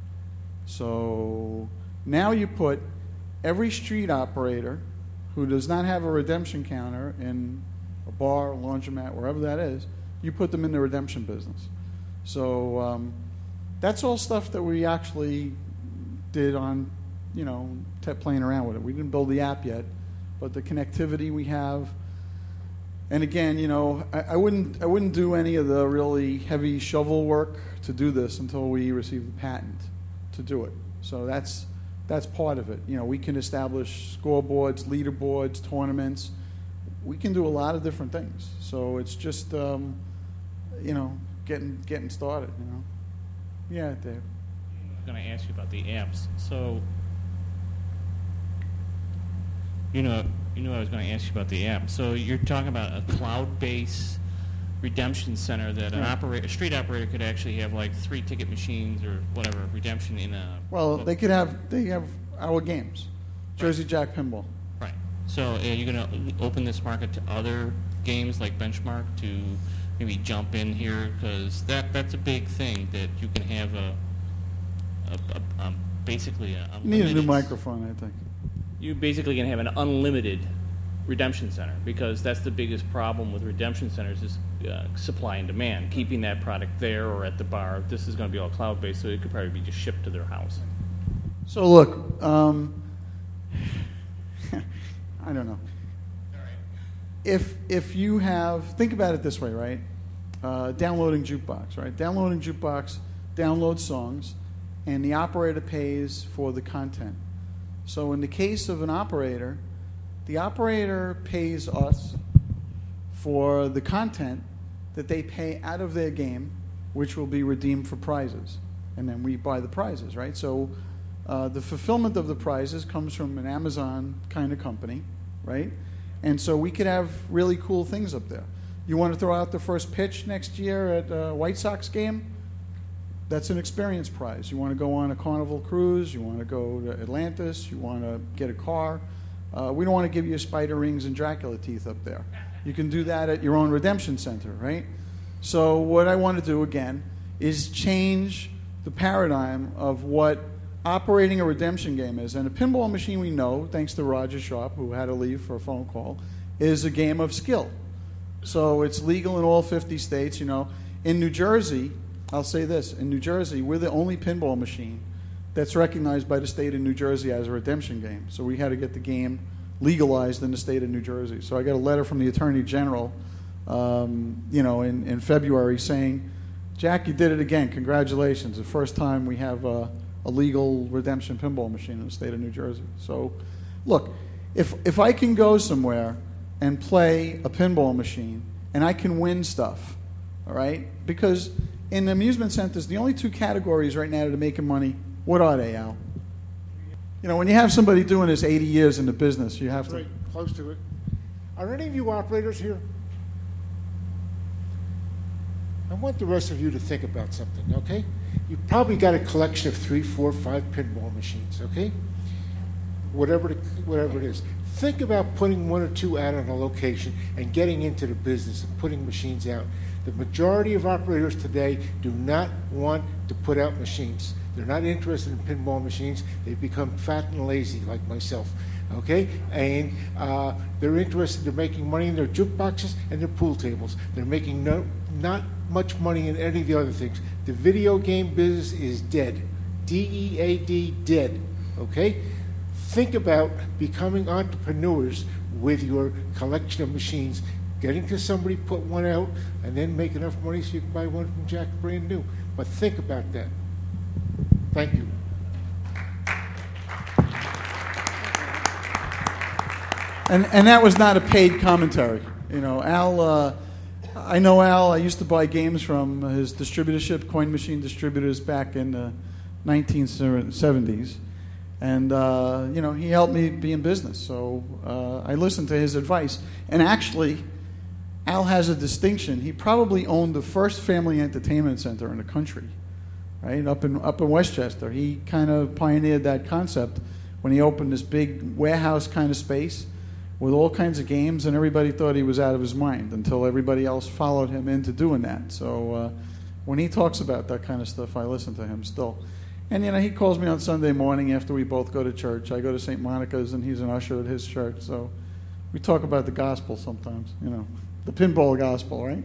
So now you put every street operator who does not have a redemption counter in a bar, a laundromat, wherever that is, you put them in the redemption business. So that's all stuff that we actually did on, playing around with it. We didn't build the app yet, but the connectivity we have. And again, I wouldn't do any of the really heavy shovel work to do this until we receive the patent to do it. So that's part of it. We can establish scoreboards, leaderboards, tournaments. We can do a lot of different things. So it's just, getting started. Yeah, Dave. I'm going to ask you about the apps. So, I was going to ask you about the app. So you're talking about a cloud-based redemption center that a street operator could actually have like 3 ticket machines or whatever redemption in a. Well, they have our games, Jersey Jack Pinball. Right. So are you going to open this market to other games like Benchmark to maybe jump in here, because that's a big thing, that you can have basically a you need a new microphone, I think. You basically can have an unlimited redemption center, because that's the biggest problem with redemption centers is supply and demand, keeping that product there or at the bar. This is going to be all cloud-based, so it could probably be just shipped to their house. So look, I don't know. If you have, think about it this way, right? Downloading Jukebox, right? Downloading Jukebox downloads songs, and the operator pays for the content. So in the case of an operator, the operator pays us for the content that they pay out of their game, which will be redeemed for prizes. And then we buy the prizes, right? So the fulfillment of the prizes comes from an Amazon kind of company, right? And so we could have really cool things up there. You want to throw out the first pitch next year at a White Sox game? That's an experience prize. You want to go on a Carnival cruise, you want to go to Atlantis, you want to get a car. We don't want to give you spider rings and Dracula teeth up there. You can do that at your own redemption center, right? So what I want to do, again, is change the paradigm of what operating a redemption game is. And a pinball machine, we know, thanks to Roger Sharp, who had to leave for a phone call, is a game of skill. So it's legal in all 50 states. In New Jersey, I'll say this, in New Jersey, we're the only pinball machine that's recognized by the state of New Jersey as a redemption game. So we had to get the game legalized in the state of New Jersey. So I got a letter from the Attorney General, in February saying, Jack, you did it again. Congratulations. The first time we have a legal redemption pinball machine in the state of New Jersey. So, look, if I can go somewhere and play a pinball machine and I can win stuff, all right? Because in amusement centers, the only 2 categories right now that are making money, what are they, Al? When you have somebody doing this 80 years in the business, you have to. Right, close to it. Are any of you operators here? I want the rest of you to think about something, okay? You've probably got a collection of 3, 4, 5 pinball machines, okay? Whatever it is. Think about putting 1 or 2 out on a location and getting into the business and putting machines out. The majority of operators today do not want to put out machines. They're not interested in pinball machines. They've become fat and lazy like myself, okay? And they're interested in making money in their jukeboxes and their pool tables. They're making not much money in any of the other things. The video game business is dead. D-E-A-D, dead, okay? Think about becoming entrepreneurs with your collection of machines, getting to somebody, put one out, and then make enough money so you can buy one from Jack brand new. But think about that. Thank you. And that was not a paid commentary. You know, Al, I know Al. I used to buy games from his distributorship, Coin Machine Distributors, back in the 1970s. And, you know, he helped me be in business. So I listened to his advice. And actually, Al has a distinction. He probably owned the first family entertainment center in the country, right, up in Westchester. He kind of pioneered that concept when he opened this big warehouse kind of space with all kinds of games, and everybody thought he was out of his mind until everybody else followed him into doing that. So when he talks about that kind of stuff, I listen to him still. And, you know, he calls me on Sunday morning after we both go to church. I go to St. Monica's, and he's an usher at his church. So we talk about the gospel sometimes, you know, the pinball gospel, right?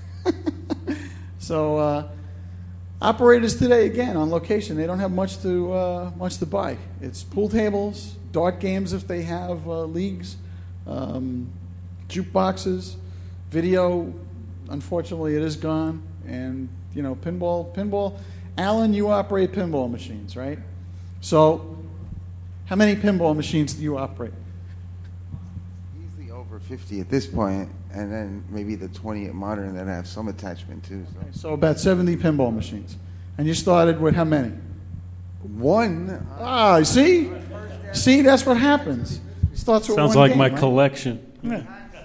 So operators today, again, on location, they don't have much to buy. It's pool tables, dart games if they have leagues, jukeboxes, video. Unfortunately, it is gone. And, you know, pinball. Alan, you operate pinball machines, right? So how many pinball machines do you operate? Easily over 50 at this point, and then maybe the 20 at Modern that have some attachment too. So about 70 pinball machines. And you started with how many? One. Ah, see? See, that's what happens. Starts with Sounds one like game, my right? collection. Yeah.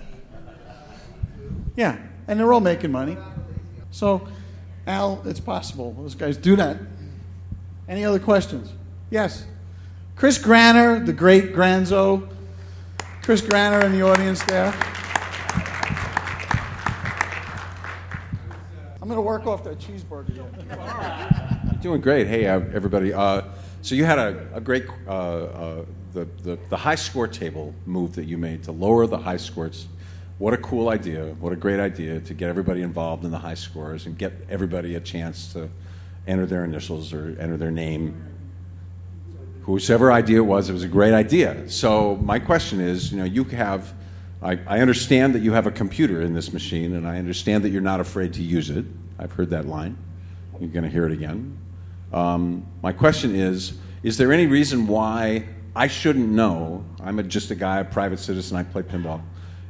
Yeah, and they're all making money. So, Al, it's possible. Those guys do that. Any other questions? Yes. Chris Granner, the great Granzo. Chris Granner in the audience there. I'm going to work off that cheeseburger yet. Doing great. Hey, everybody. So you had a great the high score table move that you made to lower the high scores. What a cool idea. What a great idea to get everybody involved in the high scores and get everybody a chance to enter their initials or enter their name. Whosever idea it was a great idea. So my question is, you know, you have, I understand that you have a computer in this machine, and I understand that you're not afraid to use it. I've heard that line. You're going to hear it again. My question is there any reason why I shouldn't know? I'm just a guy, a private citizen, I play pinball.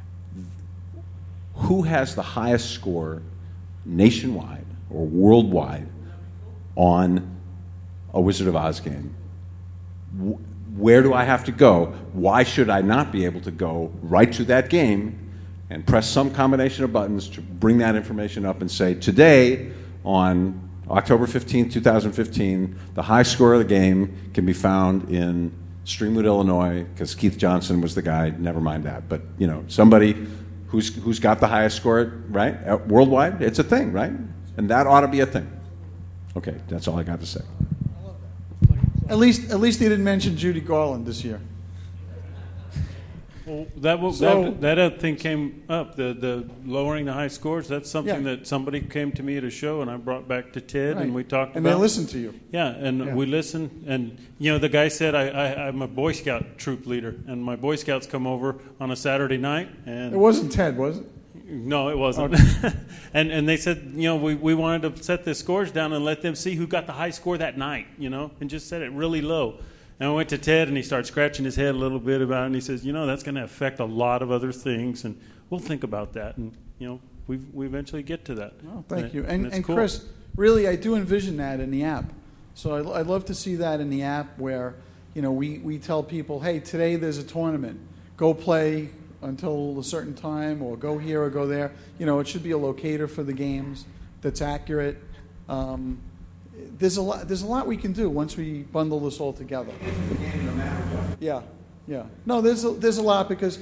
Who has the highest score nationwide or worldwide on a Wizard of Oz game? Where do I have to go? Why should I not be able to go right to that game and press some combination of buttons to bring that information up and say, today, on October 15, 2015, the high score of the game can be found in Streamwood, Illinois, because Keith Johnson was the guy, never mind that. But, you know, somebody who's got the highest score, right? Worldwide, it's a thing, right? And that ought to be a thing. Okay, that's all I got to say. At least he didn't mention Judy Garland this year. Well, that thing came up, the lowering the high scores. That's something that somebody came to me at a show, and I brought back to Ted, Right. and we talked And about. they listened to you. Yeah, and we listened, and you know, the guy said I'm a Boy Scout troop leader, and my Boy Scouts come over on a Saturday night, and It wasn't Ted, was it? no, it wasn't. and they said, you know, we wanted to set the scores down and let them see who got the high score that night, you know, and just set it really low. And I went to Ted, and he started scratching his head a little bit about it, and he says, you know, that's going to affect a lot of other things, and we'll think about that. And, you know, we eventually get to that. Oh, thank you. it's And cool. Chris, really, I do envision that in the app. So I'd love to see that in the app where, you know, we tell people, hey, today there's a tournament. Go play until a certain time, or go here or go there. You know, it should be a locator for the games that's accurate. There's a lot we can do once we bundle this all together. Yeah, yeah. No, there's a lot because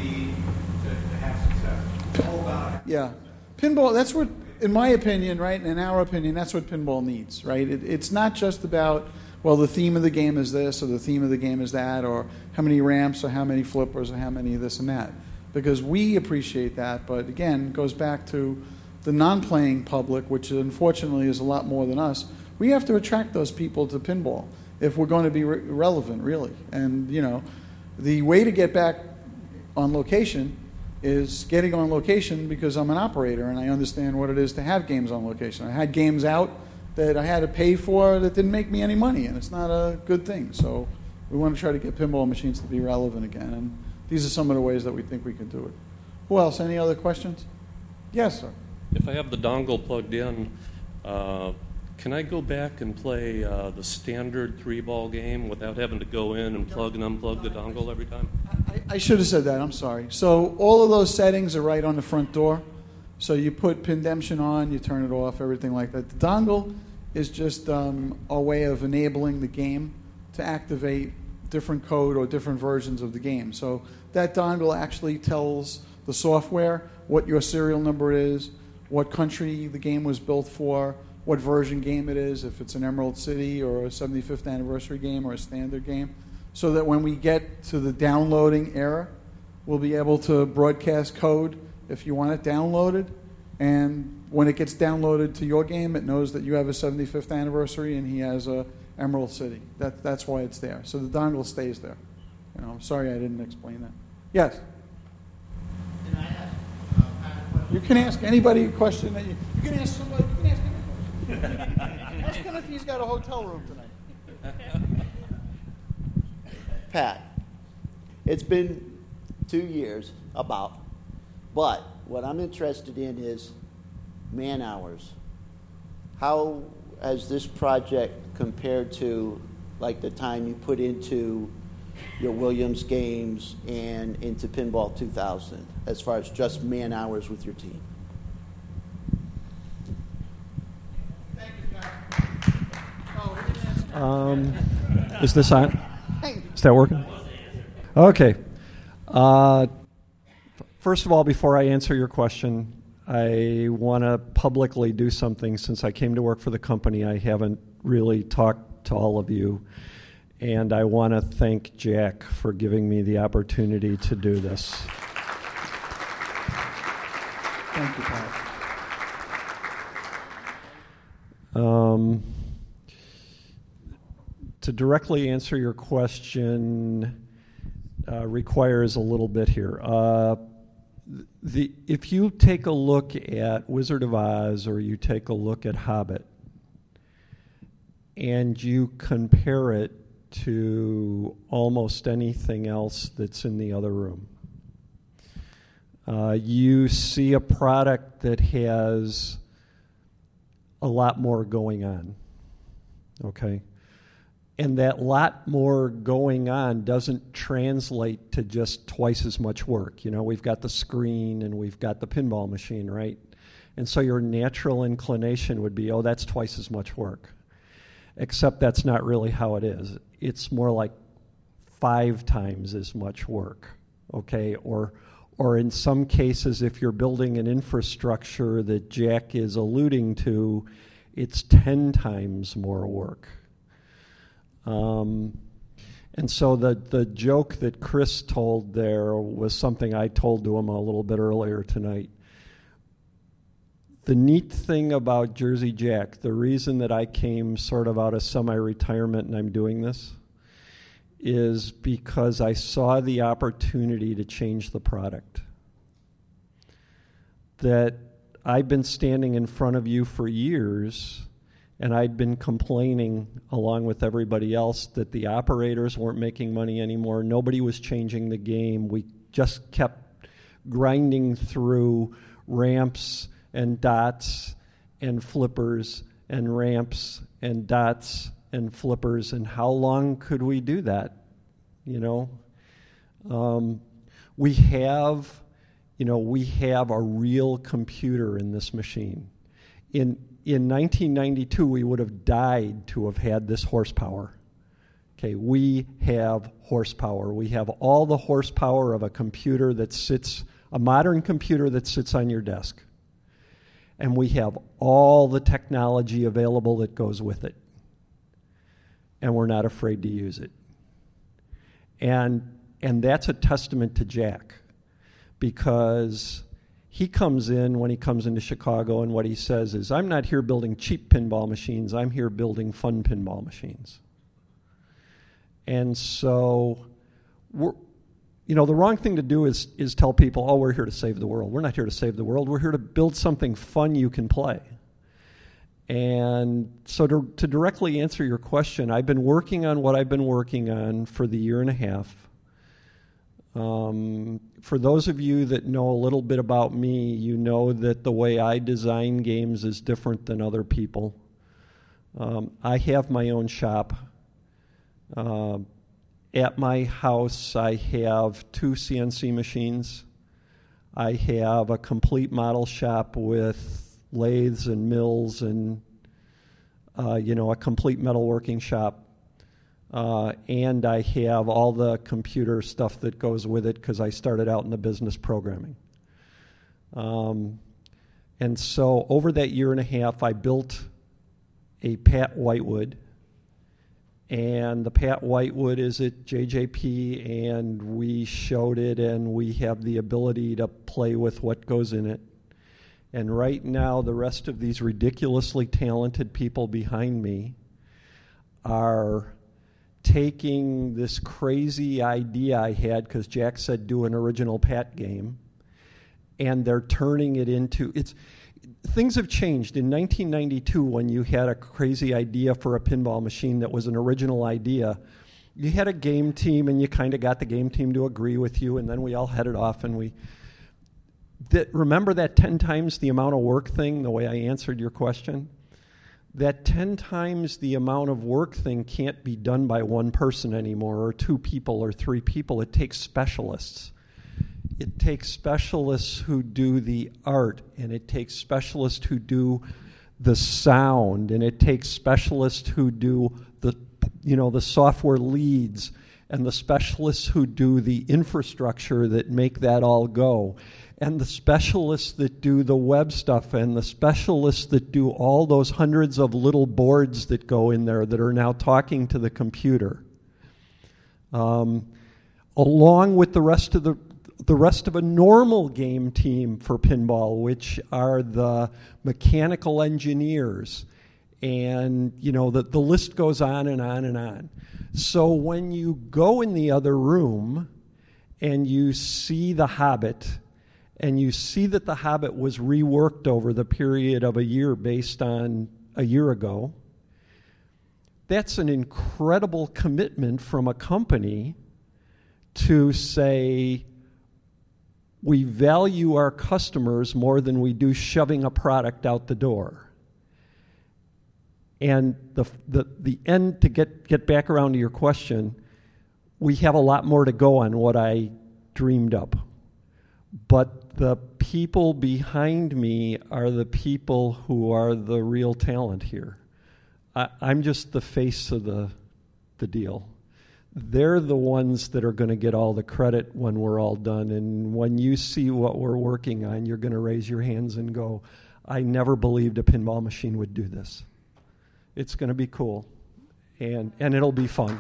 yeah, pinball. That's what, in my opinion, right, and in our opinion, that's what pinball needs, right? It's not just about, well, the theme of the game is this, or the theme of the game is that, or how many ramps, or how many flippers, or how many this and that. Because we appreciate that, but again, it goes back to the non-playing public, which unfortunately is a lot more than us. We have to attract those people to pinball if we're going to be relevant, really. And, you know, the way to get back on location is getting on location because I'm an operator and I understand what it is to have games on location. I had games out that I had to pay for that didn't make me any money, and it's not a good thing. So we want to try to get pinball machines to be relevant again, and these are some of the ways that we think we can do it. Who else? Any other questions? Yes, sir. If I have the dongle plugged in, can I go back and play the standard 3-ball game without having to go in and plug and unplug the dongle every time? I should have said that. I'm sorry. So all of those settings are right on the front door. So you put Pindemption on, you turn it off, everything like that. The dongle is just a way of enabling the game to activate different code or different versions of the game. So that dongle actually tells the software what your serial number is, what country the game was built for, what version game it is, if it's an Emerald City or a 75th anniversary game or a standard game, so that when we get to the downloading era, we'll be able to broadcast code if you want it downloaded, and when it gets downloaded to your game, it knows that you have a 75th anniversary and he has a Emerald City. That's why it's there. So the dongle stays there. You know, I'm sorry I didn't explain that. Yes? Can I ask you can ask anybody a question that you can ask somebody. You can ask anybody. Ask him if he's got a hotel room tonight. Pat, it's been 2 years, but what I'm interested in is man hours. How has this project compared to like the time you put into your Williams games and into Pinball 2000 as far as just man hours with your team? Is this on? Is that working? Okay. First of all, before I answer your question, I want to publicly do something. Since I came to work for the company, I haven't really talked to all of you. And I want to thank Jack for giving me the opportunity to do this. Thank you, Pat. To directly answer your question requires a little bit here. If you take a look at Wizard of Oz or you take a look at Hobbit and you compare it to almost anything else that's in the other room, you see a product that has a lot more going on, okay? And that lot more going on doesn't translate to just twice as much work. You know, we've got the screen and we've got the pinball machine, right? And so your natural inclination would be, oh, that's twice as much work. Except that's not really how it is. It's more like 5 times as much work, okay? Or in some cases, if you're building an infrastructure that Jack is alluding to, it's 10 times more work. And so the joke that Chris told there was something I told to him a little bit earlier tonight. The neat thing about Jersey Jack, the reason that I came sort of out of semi-retirement and I'm doing this, is because I saw the opportunity to change the product. That I've been standing in front of you for years, and I'd been complaining along with everybody else that the operators weren't making money anymore. Nobody was changing the game. We just kept grinding through ramps and dots and flippers and ramps and dots and flippers, and how long could we do that? You know, We have, we have a real computer in this machine. In 1992, we would have died to have had this horsepower. Okay, we have horsepower. We have all the horsepower of a computer a modern computer that sits on your desk. And we have all the technology available that goes with it. And we're not afraid to use it. And that's a testament to Jack, because he comes in, when he comes into Chicago, and what he says is, I'm not here building cheap pinball machines, I'm here building fun pinball machines. And so, the wrong thing to do is tell people, oh, we're here to save the world. We're not here to save the world. We're here to build something fun you can play. And so to directly answer your question, I've been working on what I've been working on for the year and a half. For those of you that know a little bit about me, you know that the way I design games is different than other people. I have my own shop. At my house, I have 2 CNC machines. I have a complete model shop with lathes and mills and, a complete metalworking shop. And I have all the computer stuff that goes with it because I started out in the business programming. And so over that year and a half, I built a Pat Whitewood. And the Pat Whitewood is at JJP, and we showed it, and we have the ability to play with what goes in it. And right now, the rest of these ridiculously talented people behind me are taking this crazy idea I had, because Jack said do an original Pat game, and they're turning it into, things have changed. In 1992, when you had a crazy idea for a pinball machine that was an original idea, you had a game team, and you kind of got the game team to agree with you, and then we all headed off, and remember that 10 times the amount of work thing, the way I answered your question? That 10 times the amount of work thing can't be done by one person anymore, or 2 people, or 3 people. It takes specialists. It takes specialists who do the art, and it takes specialists who do the sound, and it takes specialists who do the software leads, and the specialists who do the infrastructure that make that all go, and the specialists that do the web stuff, and the specialists that do all those hundreds of little boards that go in there that are now talking to the computer, along with the rest of a normal game team for pinball, which are the mechanical engineers, and the list goes on and on and on. So when you go in the other room and you see The Hobbit, and you see that The Hobbit was reworked over the period of a year based on a year ago, that's an incredible commitment from a company to say, we value our customers more than we do shoving a product out the door. And the end, to get back around to your question, we have a lot more to go on what I dreamed up. But the people behind me are the people who are the real talent here. I'm just the face of the deal. They're the ones that are going to get all the credit when we're all done. And when you see what we're working on, you're going to raise your hands and go, I never believed a pinball machine would do this. It's going to be cool, and it'll be fun.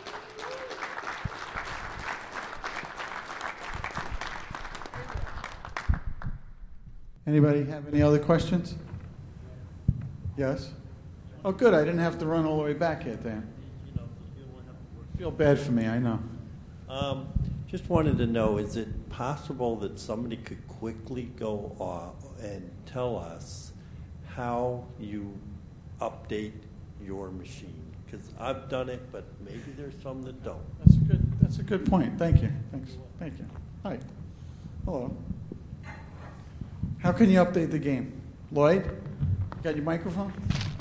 Anybody have any other questions? Yes? Oh, good. I didn't have to run all the way back yet, Dan. Feel bad for me, I know. Just wanted to know, is it possible that somebody could quickly go off and tell us how you update your machine? Because I've done it, but maybe there's some that don't. That's a good point. Thank you. Thank you. Hi. Hello. How can you update the game? Lloyd? Got your microphone?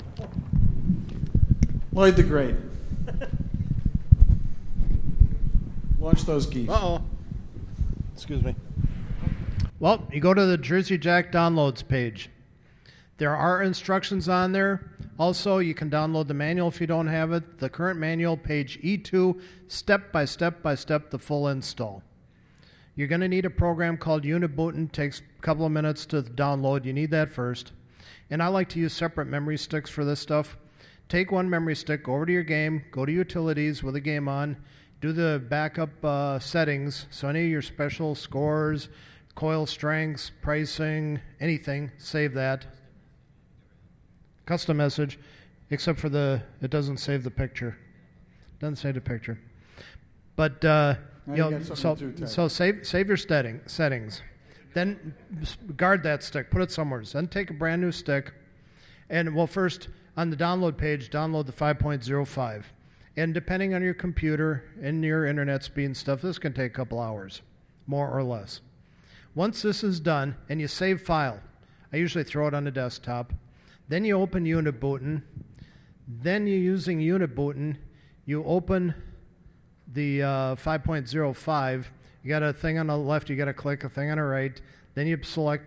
Lloyd the Great. Launch those geese. Uh-oh. Excuse me. Well, you go to the Jersey Jack downloads page. There are instructions on there. Also, you can download the manual if you don't have it. The current manual, page E2, step by step by step, the full install. You're going to need a program called Unibootin. Takes a couple of minutes to download. You need that first. And I like to use separate memory sticks for this stuff. Take one memory stick, go over to your game, go to Utilities with the game on, do the backup settings, so any of your special scores, coil strengths, pricing, anything, save that. Custom message, except for it doesn't save the picture. Doesn't save the picture. But, so save your settings. Then guard that stick, put it somewhere. Then take a brand new stick, and first on the download page, download the 5.05. And depending on your computer and your internet speed and stuff, this can take a couple hours, more or less. Once this is done, and you save file, I usually throw it on the desktop. Then you open Unibootin. Then you're using Unibootin. You open the 5.05. You got a thing on the left, you got to click, a thing on the right. Then you select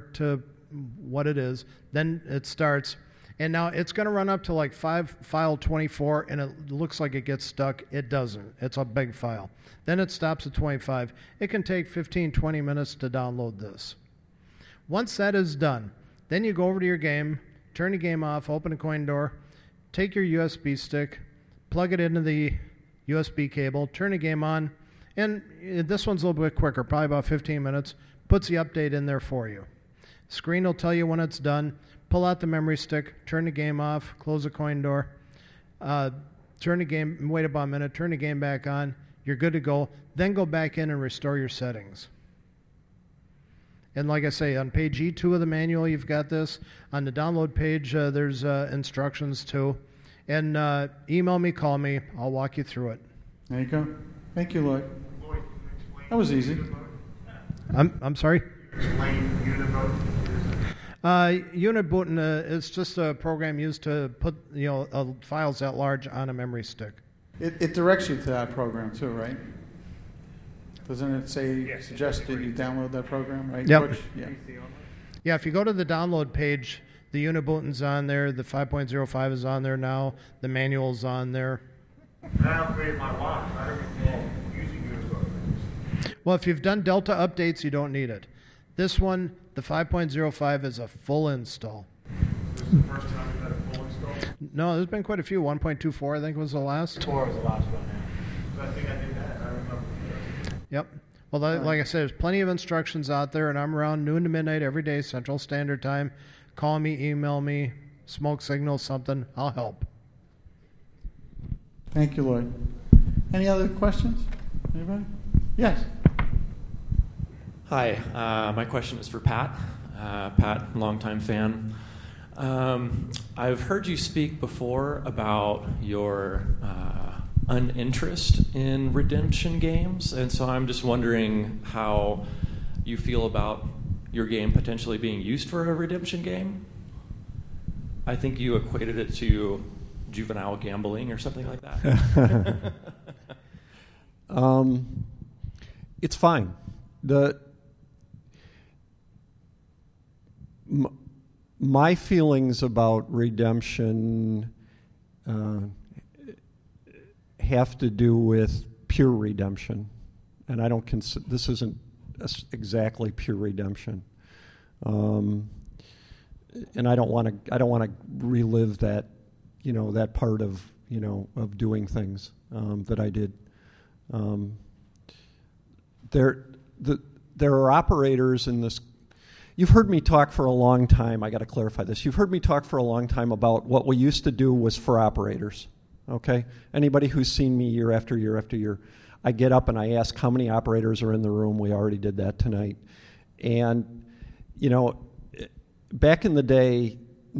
what it is. Then it starts. And now it's going to run up to like file 24, and it looks like it gets stuck. It doesn't. It's a big file. Then it stops at 25. It can take 15, 20 minutes to download this. Once that is done, then you go over to your game, turn the game off, open a coin door, take your USB stick, plug it into the USB cable, turn the game on, and this one's a little bit quicker, probably about 15 minutes, puts the update in there for you. Screen will tell you when it's done. Pull out the memory stick, turn the game off, close the coin door, turn the game, wait about a minute, turn the game back on, you're good to go. Then go back in and restore your settings. And like I say, on page E2 of the manual, you've got this. On the download page, there's instructions too. And email me, call me, I'll walk you through it. There you go. Thank you, Lloyd. That was easy. I'm sorry? Explain Unibootin. Unibootin is just a program used to put files that large on a memory stick. It directs you to that program too, right? Doesn't it say suggest that you download that program, right? Yep. Yeah. Yeah, if you go to the download page, the Unibootin's on there, the 5.05 is on there now, the manual's on there. I upgraded my watch. I don't recall using Unibootin. Well, if you've done Delta updates, you don't need it. This one, the 5.05, is a full install. This is the first time you've had a full install? No, there's been quite a few. 1.24, I think, was the last. 4 was the last one, yeah. So I think I did that. I remember. Yep. Well, like I said, there's plenty of instructions out there, and I'm around noon to midnight every day, Central Standard Time. Call me, email me, smoke signal, something. I'll help. Thank you, Lloyd. Any other questions? Anybody? Yes. Hi, my question is for Pat. Pat, longtime fan. I've heard you speak before about your uninterest in redemption games, and so I'm just wondering how you feel about your game potentially being used for a redemption game. I think you equated it to juvenile gambling or something like that. It's fine. My feelings about redemption have to do with pure redemption, and I don't consider this isn't exactly pure redemption, and I don't want to relive that, that part of of doing things that I did. There are operators in this. You've heard me talk for a long time. I got to clarify this. You've heard me talk for a long time about what we used to do was for operators. Okay? Anybody who's seen me year after year after year, I get up and I ask how many operators are in the room. We already did that tonight. And, back in the day,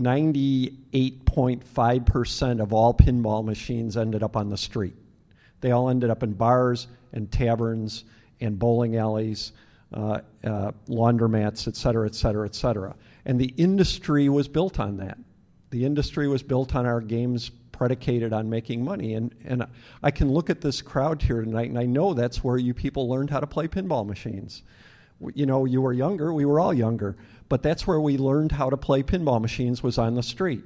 98.5% of all pinball machines ended up on the street. They all ended up in bars and taverns and bowling alleys, laundromats, et cetera, et cetera, et cetera. And the industry was built on that. The industry was built on our games predicated on making money. And I can look at this crowd here tonight, and I know that's where you people learned how to play pinball machines. You know, you were younger, we were all younger, but that's where we learned how to play pinball machines, was on the street.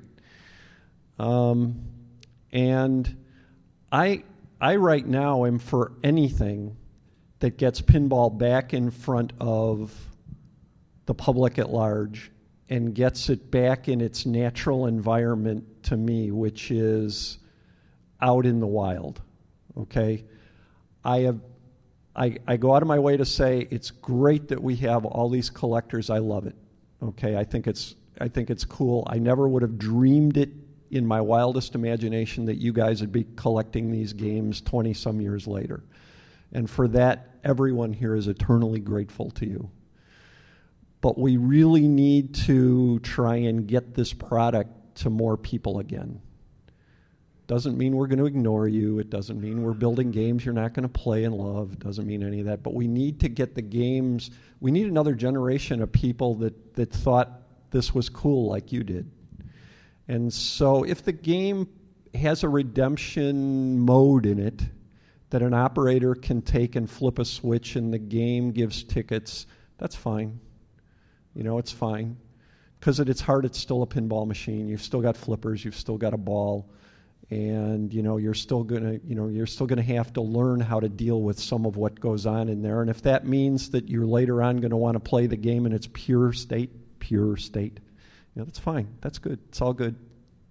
And I right now am for anything that gets pinball back in front of the public at large and gets it back in its natural environment to me, which is out in the wild, okay? I go out of my way to say it's great that we have all these collectors. I love it, okay? I think it's cool. I never would have dreamed it in my wildest imagination that you guys would be collecting these games 20-some years later. And for that, everyone here is eternally grateful to you. But we really need to try and get this product to more people again. Doesn't mean we're going to ignore you. It doesn't mean we're building games you're not going to play and love. It doesn't mean any of that. But we need to get the games. We need another generation of people that thought this was cool like you did. And so if the game has a redemption mode in it that an operator can take and flip a switch and the game gives tickets, that's fine. You know, it's fine. Because at its heart, it's still a pinball machine. You've still got flippers. You've still got a ball. And, you know, you're still gonna have to learn how to deal with some of what goes on in there. And if that means that you're later on going to want to play the game in its pure state, you know, that's fine. That's good. It's all good.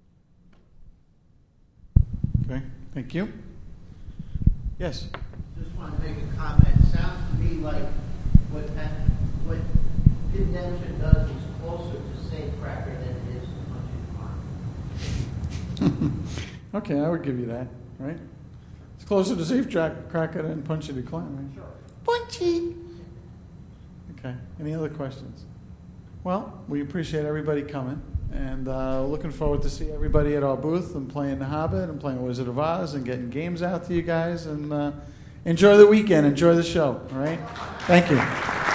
Okay, thank you. Yes? Just want to make a comment. Sounds to me like what Pindemption does is closer to Safecracker than it is to Punchy Decline. Okay, I would give you that, right? It's closer to Safecracker than Punchy Decline, right? Sure. Punchy! Okay, any other questions? Well, we appreciate everybody coming, and looking forward to see everybody at our booth and playing The Hobbit and playing Wizard of Oz and getting games out to you guys, and enjoy the weekend, enjoy the show, all right? Thank you.